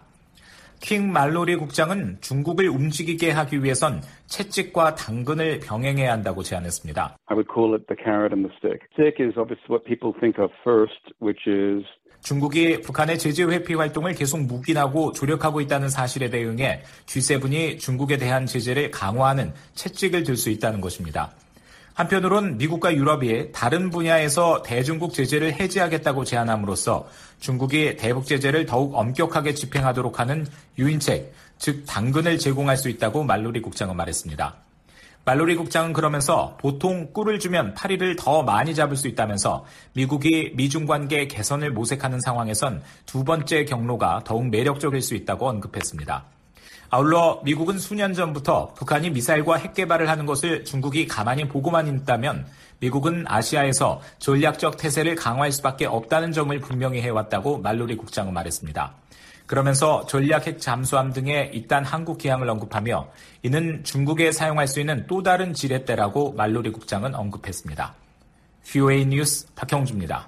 킹 말로리 국장은 중국을 움직이게 하기 위해선 채찍과 당근을 병행해야 한다고 제안했습니다. I would call it the carrot and the stick. Stick is obviously what people think of first, which is 중국이 북한의 제재 회피 활동을 계속 묵인하고 조력하고 있다는 사실에 대응해 G7이 중국에 대한 제재를 강화하는 채찍을 들 수 있다는 것입니다. 한편으론 미국과 유럽이 다른 분야에서 대중국 제재를 해제하겠다고 제안함으로써 중국이 대북 제재를 더욱 엄격하게 집행하도록 하는 유인책, 즉 당근을 제공할 수 있다고 말로리 국장은 말했습니다. 말로리 국장은 그러면서 보통 꿀을 주면 파리를 더 많이 잡을 수 있다면서 미국이 미중 관계 개선을 모색하는 상황에선 두 번째 경로가 더욱 매력적일 수 있다고 언급했습니다. 아울러 미국은 수년 전부터 북한이 미사일과 핵 개발을 하는 것을 중국이 가만히 보고만 있다면 미국은 아시아에서 전략적 태세를 강화할 수밖에 없다는 점을 분명히 해왔다고 말로리 국장은 말했습니다. 그러면서 전략 핵 잠수함 등의 이딴 한국 기항을 언급하며 이는 중국에 사용할 수 있는 또 다른 지렛대라고 말로리 국장은 언급했습니다. VOA 뉴스 박형주입니다.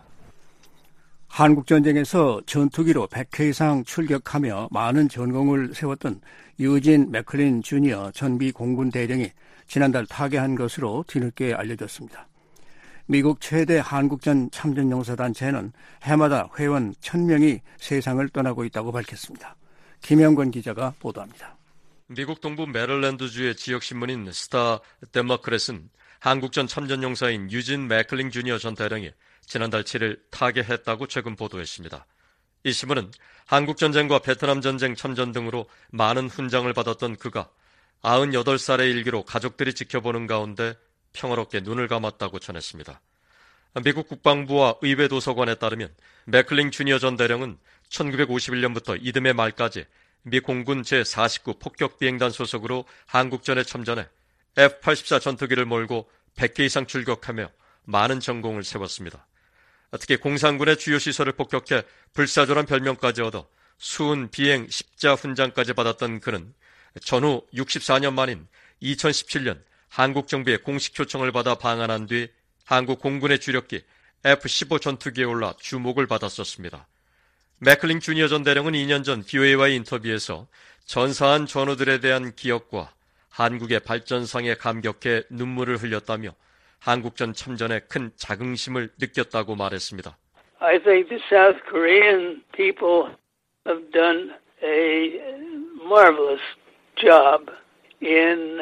한국전쟁에서 전투기로 100회 이상 출격하며 많은 전공을 세웠던 유진 맥클린 주니어 전 미 공군 대령이 지난달 타계한 것으로 뒤늦게 알려졌습니다. 미국 최대 한국전 참전용사단체는 해마다 회원 1000명이 세상을 떠나고 있다고 밝혔습니다. 김영권 기자가 보도합니다. 미국 동부 메릴랜드주의 지역신문인 스타 데모크래트는 한국전 참전용사인 유진 맥클린 주니어 전 대령이 지난달 7일 타계했다고 최근 보도했습니다. 이 신문은 한국전쟁과 베트남전쟁 참전 등으로 많은 훈장을 받았던 그가 98살의 일기로 가족들이 지켜보는 가운데 평화롭게 눈을 감았다고 전했습니다. 미국 국방부와 의회 도서관에 따르면 맥클린 주니어 전 대령은 1951년부터 이듬해 말까지 미 공군 제49 폭격비행단 소속으로 한국전에 참전해 F-84 전투기를 몰고 100개 이상 출격하며 많은 전공을 세웠습니다. 특히 공산군의 주요 시설을 폭격해 불사조란 별명까지 얻어 수훈 비행 십자 훈장까지 받았던 그는 전후 64년 만인 2017년 한국 정부의 공식 초청을 받아 방한한 뒤 한국 공군의 주력기 F-15 전투기에 올라 주목을 받았었습니다. 맥클린 주니어 전 대령은 2년 전 VOA와의 인터뷰에서 전사한 전우들에 대한 기억과 한국의 발전상에 감격해 눈물을 흘렸다며 한국전 참전에 큰 자긍심을 느꼈다고 말했습니다. I think the South Korean people have done a marvelous job in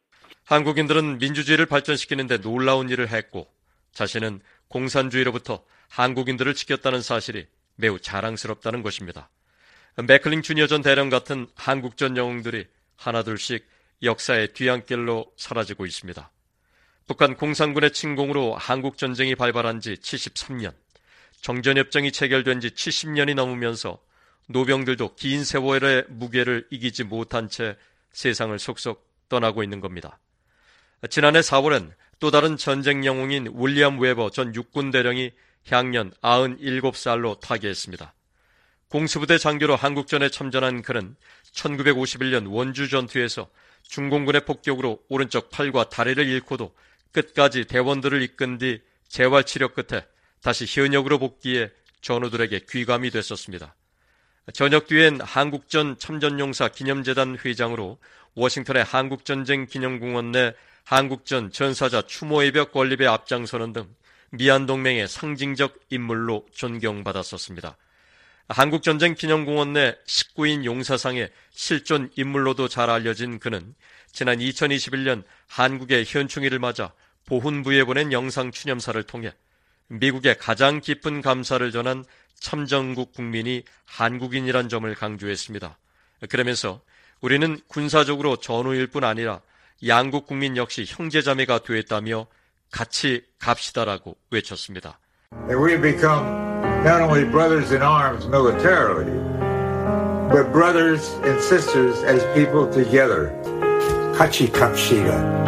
한국인들은 민주주의를 발전시키는 데 놀라운 일을 했고 자신은 공산주의로부터 한국인들을 지켰다는 사실이 매우 자랑스럽다는 것입니다. 맥클린 주니어 전 대령 같은 한국전 영웅들이 하나둘씩 역사의 뒤안길로 사라지고 있습니다. 북한 공산군의 침공으로 한국전쟁이 발발한 지 73년, 정전협정이 체결된 지 70년이 넘으면서 노병들도 긴 세월의 무게를 이기지 못한 채 세상을 속속 떠나고 있는 겁니다. 지난해 4월엔 또 다른 전쟁 영웅인 윌리엄 웨버 전 육군 대령이 향년 97살로 타계했습니다. 공수부대 장교로 한국전에 참전한 그는 1951년 원주 전투에서 중공군의 폭격으로 오른쪽 팔과 다리를 잃고도 끝까지 대원들을 이끈 뒤 재활치료 끝에 다시 현역으로 복귀해 전우들에게 귀감이 됐었습니다. 전역 뒤엔 한국전 참전용사 기념재단 회장으로 워싱턴의 한국전쟁 기념공원 내 한국전 전사자 추모의 벽 건립에 앞장서는 등 미한동맹의 상징적 인물로 존경받았었습니다. 한국전쟁 기념공원 내 19인 용사상의 실존 인물로도 잘 알려진 그는 지난 2021년 한국의 현충일을 맞아 보훈부에 보낸 영상 추념사를 통해 미국의 가장 깊은 감사를 전한 참전국 국민이 한국인이란 점을 강조했습니다. 그러면서 우리는 군사적으로 전우일 뿐 아니라 양국 국민 역시 형제자매가 되었다며 같이 갑시다라고 외쳤습니다. We become not only brothers in arms militarily, but brothers and sisters as people together. 같이 갑시다.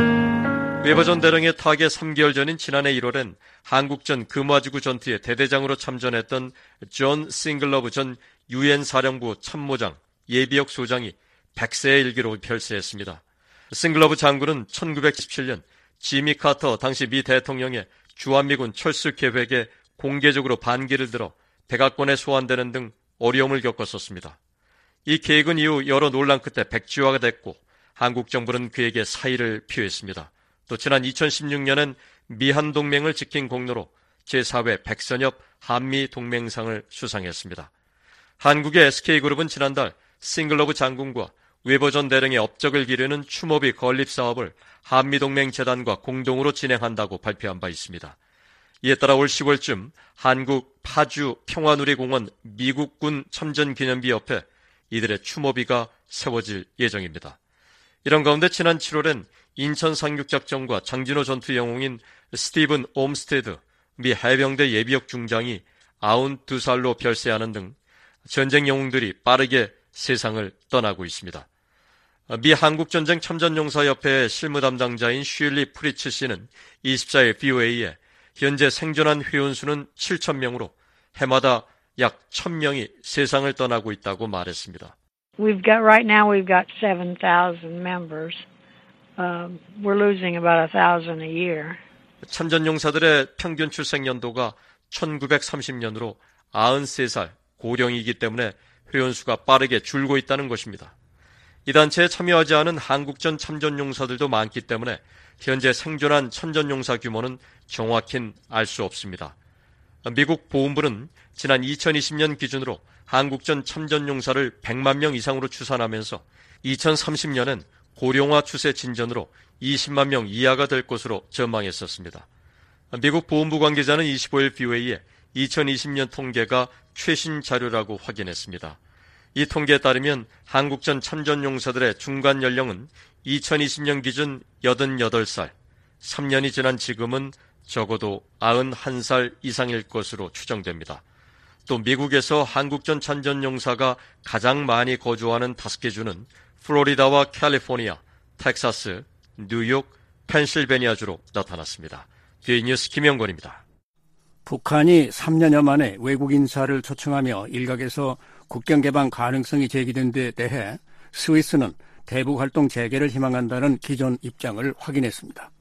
웨버전 대령의 타계 3개월 전인 지난해 1월엔 한국전 금화지구 전투에 대대장으로 참전했던 존 싱글러브 전 유엔 사령부 참모장 예비역 소장이 100세의 일기로 별세했습니다. 싱글러브 장군은 1917년 지미 카터 당시 미 대통령의 주한미군 철수 계획에 공개적으로 반기를 들어 백악관에 소환되는 등 어려움을 겪었었습니다. 이 계획은 이후 여러 논란 끝에 백지화가 됐고 한국 정부는 그에게 사의를 표했습니다. 또 지난 2016년엔 미한동맹을 지킨 공로로 제4회 백선엽 한미동맹상을 수상했습니다. 한국의 SK그룹은 지난달 싱글러브 장군과 웨버전 대령의 업적을 기르는 추모비 건립 사업을 한미동맹재단과 공동으로 진행한다고 발표한 바 있습니다. 이에 따라 올 10월쯤 한국 파주 평화누리공원 미국군 참전기념비 옆에 이들의 추모비가 세워질 예정입니다. 이런 가운데 지난 7월엔 인천 상륙작전과 장진호 전투 영웅인 스티븐 옴스테드 미 해병대 예비역 중장이 92살로 별세하는 등 전쟁 영웅들이 빠르게 세상을 떠나고 있습니다. 미 한국전쟁 참전용사협회의 실무 담당자인 슐리 프리츠 씨는 24일 BOA에 현재 생존한 회원수는 7,000명으로 해마다 약 1,000명이 세상을 떠나고 있다고 말했습니다. Right now we've got 7,000 members. We're losing about 1,000 a year. 참전용사들의 평균 출생 연도가 1930년으로 93살 고령이기 때문에 회원수가 빠르게 줄고 있다는 것입니다. 이 단체에 참여하지 않은 한국전 참전용사들도 많기 때문에 현재 생존한 참전용사 규모는 정확히는 알 수 없습니다. 미국 보훈부는 지난 2020년 기준으로 한국전 참전용사를 100만 명 이상으로 추산하면서 2030년엔 고령화 추세 진전으로 20만 명 이하가 될 것으로 전망했었습니다. 미국 보훈부 관계자는 25일 BOA에 2020년 통계가 최신 자료라고 확인했습니다. 이 통계에 따르면 한국전 참전용사들의 중간 연령은 2020년 기준 88살, 3년이 지난 지금은 적어도 91살 이상일 것으로 추정됩니다. 또 미국에서 한국전 참전용사가 가장 많이 거주하는 5개 주는 플로리다와 캘리포니아, 텍사스, 뉴욕, 펜실베니아주로 나타났습니다. BOA 뉴스 김영권입니다. 북한이 3년여 만에 외국 인사를 초청하며 일각에서 국경 개방 가능성이 제기된 데 대해 스위스는 대북 활동 재개를 희망한다는 기존 입장을 확인했습니다.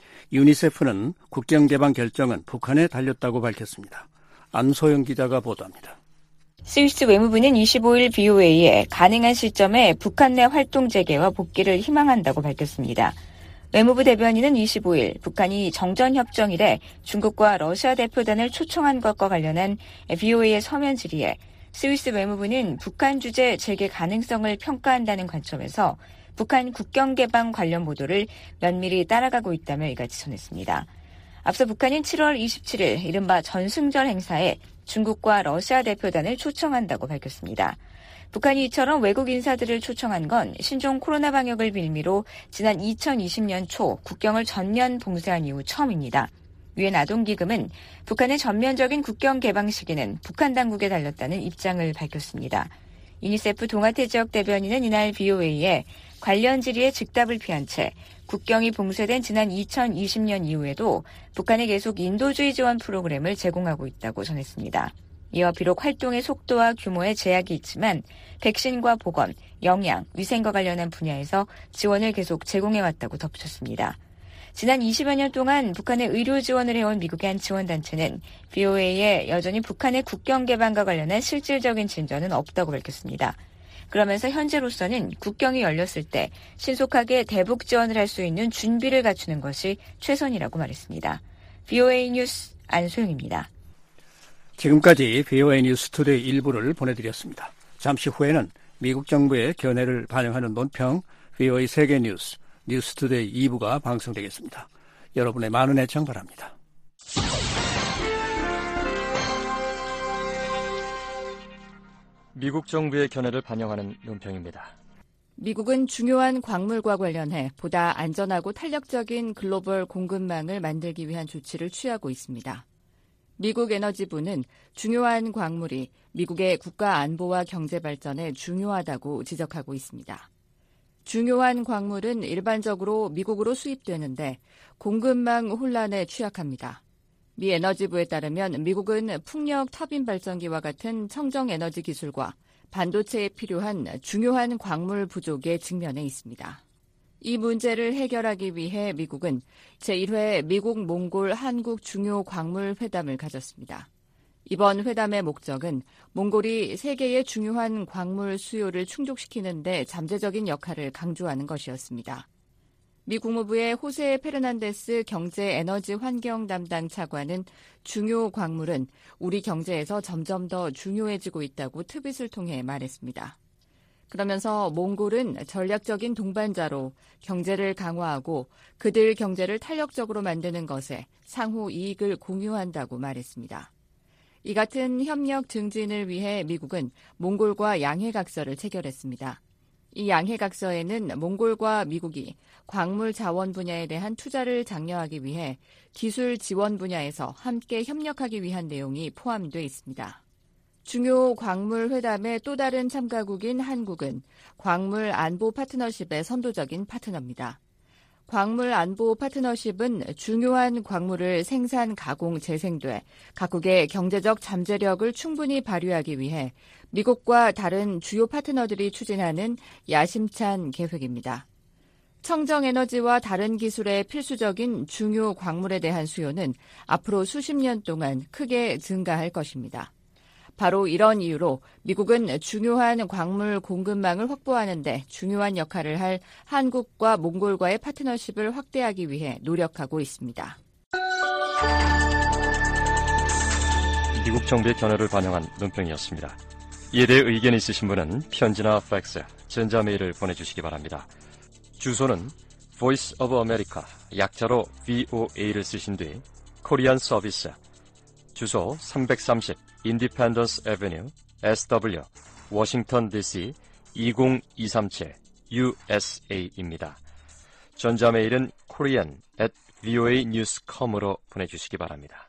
유니세프는 국경 개방 결정은 북한에 달렸다고 밝혔습니다. 안소영 기자가 보도합니다. 스위스 외무부는 25일 BOA에 가능한 시점에 북한 내 활동 재개와 복귀를 희망한다고 밝혔습니다. 외무부 대변인은 25일 북한이 정전협정일에 중국과 러시아 대표단을 초청한 것과 관련한 BOA의 서면 질의에 스위스 외무부는 북한 주재 재개 가능성을 평가한다는 관점에서 북한 국경 개방 관련 보도를 면밀히 따라가고 있다며 이같이 전했습니다. 앞서 북한은 7월 27일 이른바 전승절 행사에 중국과 러시아 대표단을 초청한다고 밝혔습니다. 북한이 이처럼 외국 인사들을 초청한 건 신종 코로나 방역을 빌미로 지난 2020년 초 국경을 전면 봉쇄한 이후 처음입니다. 유엔 아동기금은 북한의 전면적인 국경 개방 시기는 북한 당국에 달렸다는 입장을 밝혔습니다. 유니세프 동아태 지역 대변인은 이날 BOA에 관련 질의에 즉답을 피한 채 국경이 봉쇄된 지난 2020년 이후에도 북한에 계속 인도주의 지원 프로그램을 제공하고 있다고 전했습니다. 이어 비록 활동의 속도와 규모에 제약이 있지만 백신과 보건, 영양, 위생과 관련한 분야에서 지원을 계속 제공해왔다고 덧붙였습니다. 지난 20여 년 동안 북한에 의료 지원을 해온 미국의 한 지원단체는 VOA에 여전히 북한의 국경 개방과 관련한 실질적인 진전은 없다고 밝혔습니다. 그러면서 현재로서는 국경이 열렸을 때 신속하게 대북 지원을 할 수 있는 준비를 갖추는 것이 최선이라고 말했습니다. VOA 뉴스 안소영입니다. 지금까지 VOA 뉴스 투데이 일부를 보내드렸습니다. 잠시 후에는 미국 정부의 견해를 반영하는 논평 VOA 세계 뉴스 뉴스투데이 2부가 방송되겠습니다. 여러분의 많은 애청 바랍니다. 미국 정부의 견해를 반영하는 논평입니다. 미국은 중요한 광물과 관련해 보다 안전하고 탄력적인 글로벌 공급망을 만들기 위한 조치를 취하고 있습니다. 미국 에너지부는 중요한 광물이 미국의 국가 안보와 경제 발전에 중요하다고 지적하고 있습니다. 중요한 광물은 일반적으로 미국으로 수입되는데 공급망 혼란에 취약합니다. 미 에너지부에 따르면 미국은 풍력 터빈 발전기와 같은 청정 에너지 기술과 반도체에 필요한 중요한 광물 부족에 직면해 있습니다. 이 문제를 해결하기 위해 미국은 제1회 미국 몽골 한국 중요 광물 회담을 가졌습니다. 이번 회담의 목적은 몽골이 세계의 중요한 광물 수요를 충족시키는 데 잠재적인 역할을 강조하는 것이었습니다. 미 국무부의 호세 페르난데스 경제 에너지 환경 담당 차관은 중요 광물은 우리 경제에서 점점 더 중요해지고 있다고 트윗을 통해 말했습니다. 그러면서 몽골은 전략적인 동반자로 경제를 강화하고 그들 경제를 탄력적으로 만드는 것에 상호 이익을 공유한다고 말했습니다. 이 같은 협력 증진을 위해 미국은 몽골과 양해각서를 체결했습니다. 이 양해각서에는 몽골과 미국이 광물 자원 분야에 대한 투자를 장려하기 위해 기술 지원 분야에서 함께 협력하기 위한 내용이 포함되어 있습니다. 중요 광물 회담의 또 다른 참가국인 한국은 광물 안보 파트너십의 선도적인 파트너입니다. 광물 안보 파트너십은 중요한 광물을 생산, 가공, 재생돼 각국의 경제적 잠재력을 충분히 발휘하기 위해 미국과 다른 주요 파트너들이 추진하는 야심찬 계획입니다. 청정에너지와 다른 기술의 필수적인 중요 광물에 대한 수요는 앞으로 수십 년 동안 크게 증가할 것입니다. 바로 이런 이유로 미국은 중요한 광물 공급망을 확보하는 데 중요한 역할을 할 한국과 몽골과의 파트너십을 확대하기 위해 노력하고 있습니다. 미국 정부의 견해를 반영한 논평이었습니다. 이에 대해 의견이 있으신 분은 편지나 팩스, 전자메일을 보내주시기 바랍니다. 주소는 Voice of America, 약자로 VOA를 쓰신 뒤 코리안 서비스, 주소 330 Independence Avenue, SW, 워싱턴 DC 20237 USA입니다. 전자메일은 korean@voanews.com으로 보내주시기 바랍니다.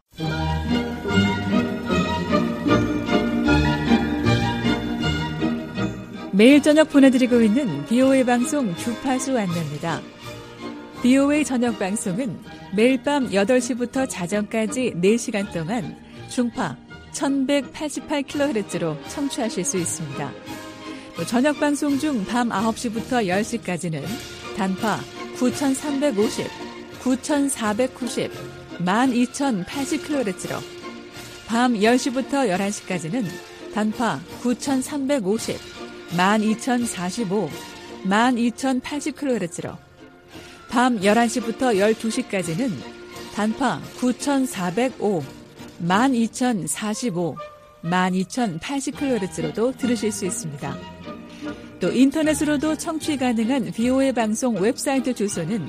매일 저녁 보내드리고 있는 VOA 방송 주파수 안내입니다. VOA 저녁 방송은 매일 밤 8시부터 자정까지 4시간 동안 중파 1188kHz로 청취하실 수 있습니다. 저녁 방송 중 밤 9시부터 10시까지는 단파 9350, 9490, 12080kHz로 밤 10시부터 11시까지는 단파 9350, 12045, 12080kHz로 밤 11시부터 12시까지는 단파 9405, 12045, 12080kHz로도 들으실 수 있습니다. 또 인터넷으로도 청취 가능한 VOA 방송 웹사이트 주소는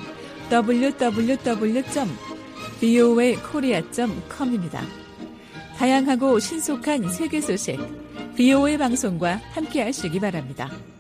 www.voakorea.com입니다. 다양하고 신속한 세계 소식, VOA 방송과 함께 하시기 바랍니다.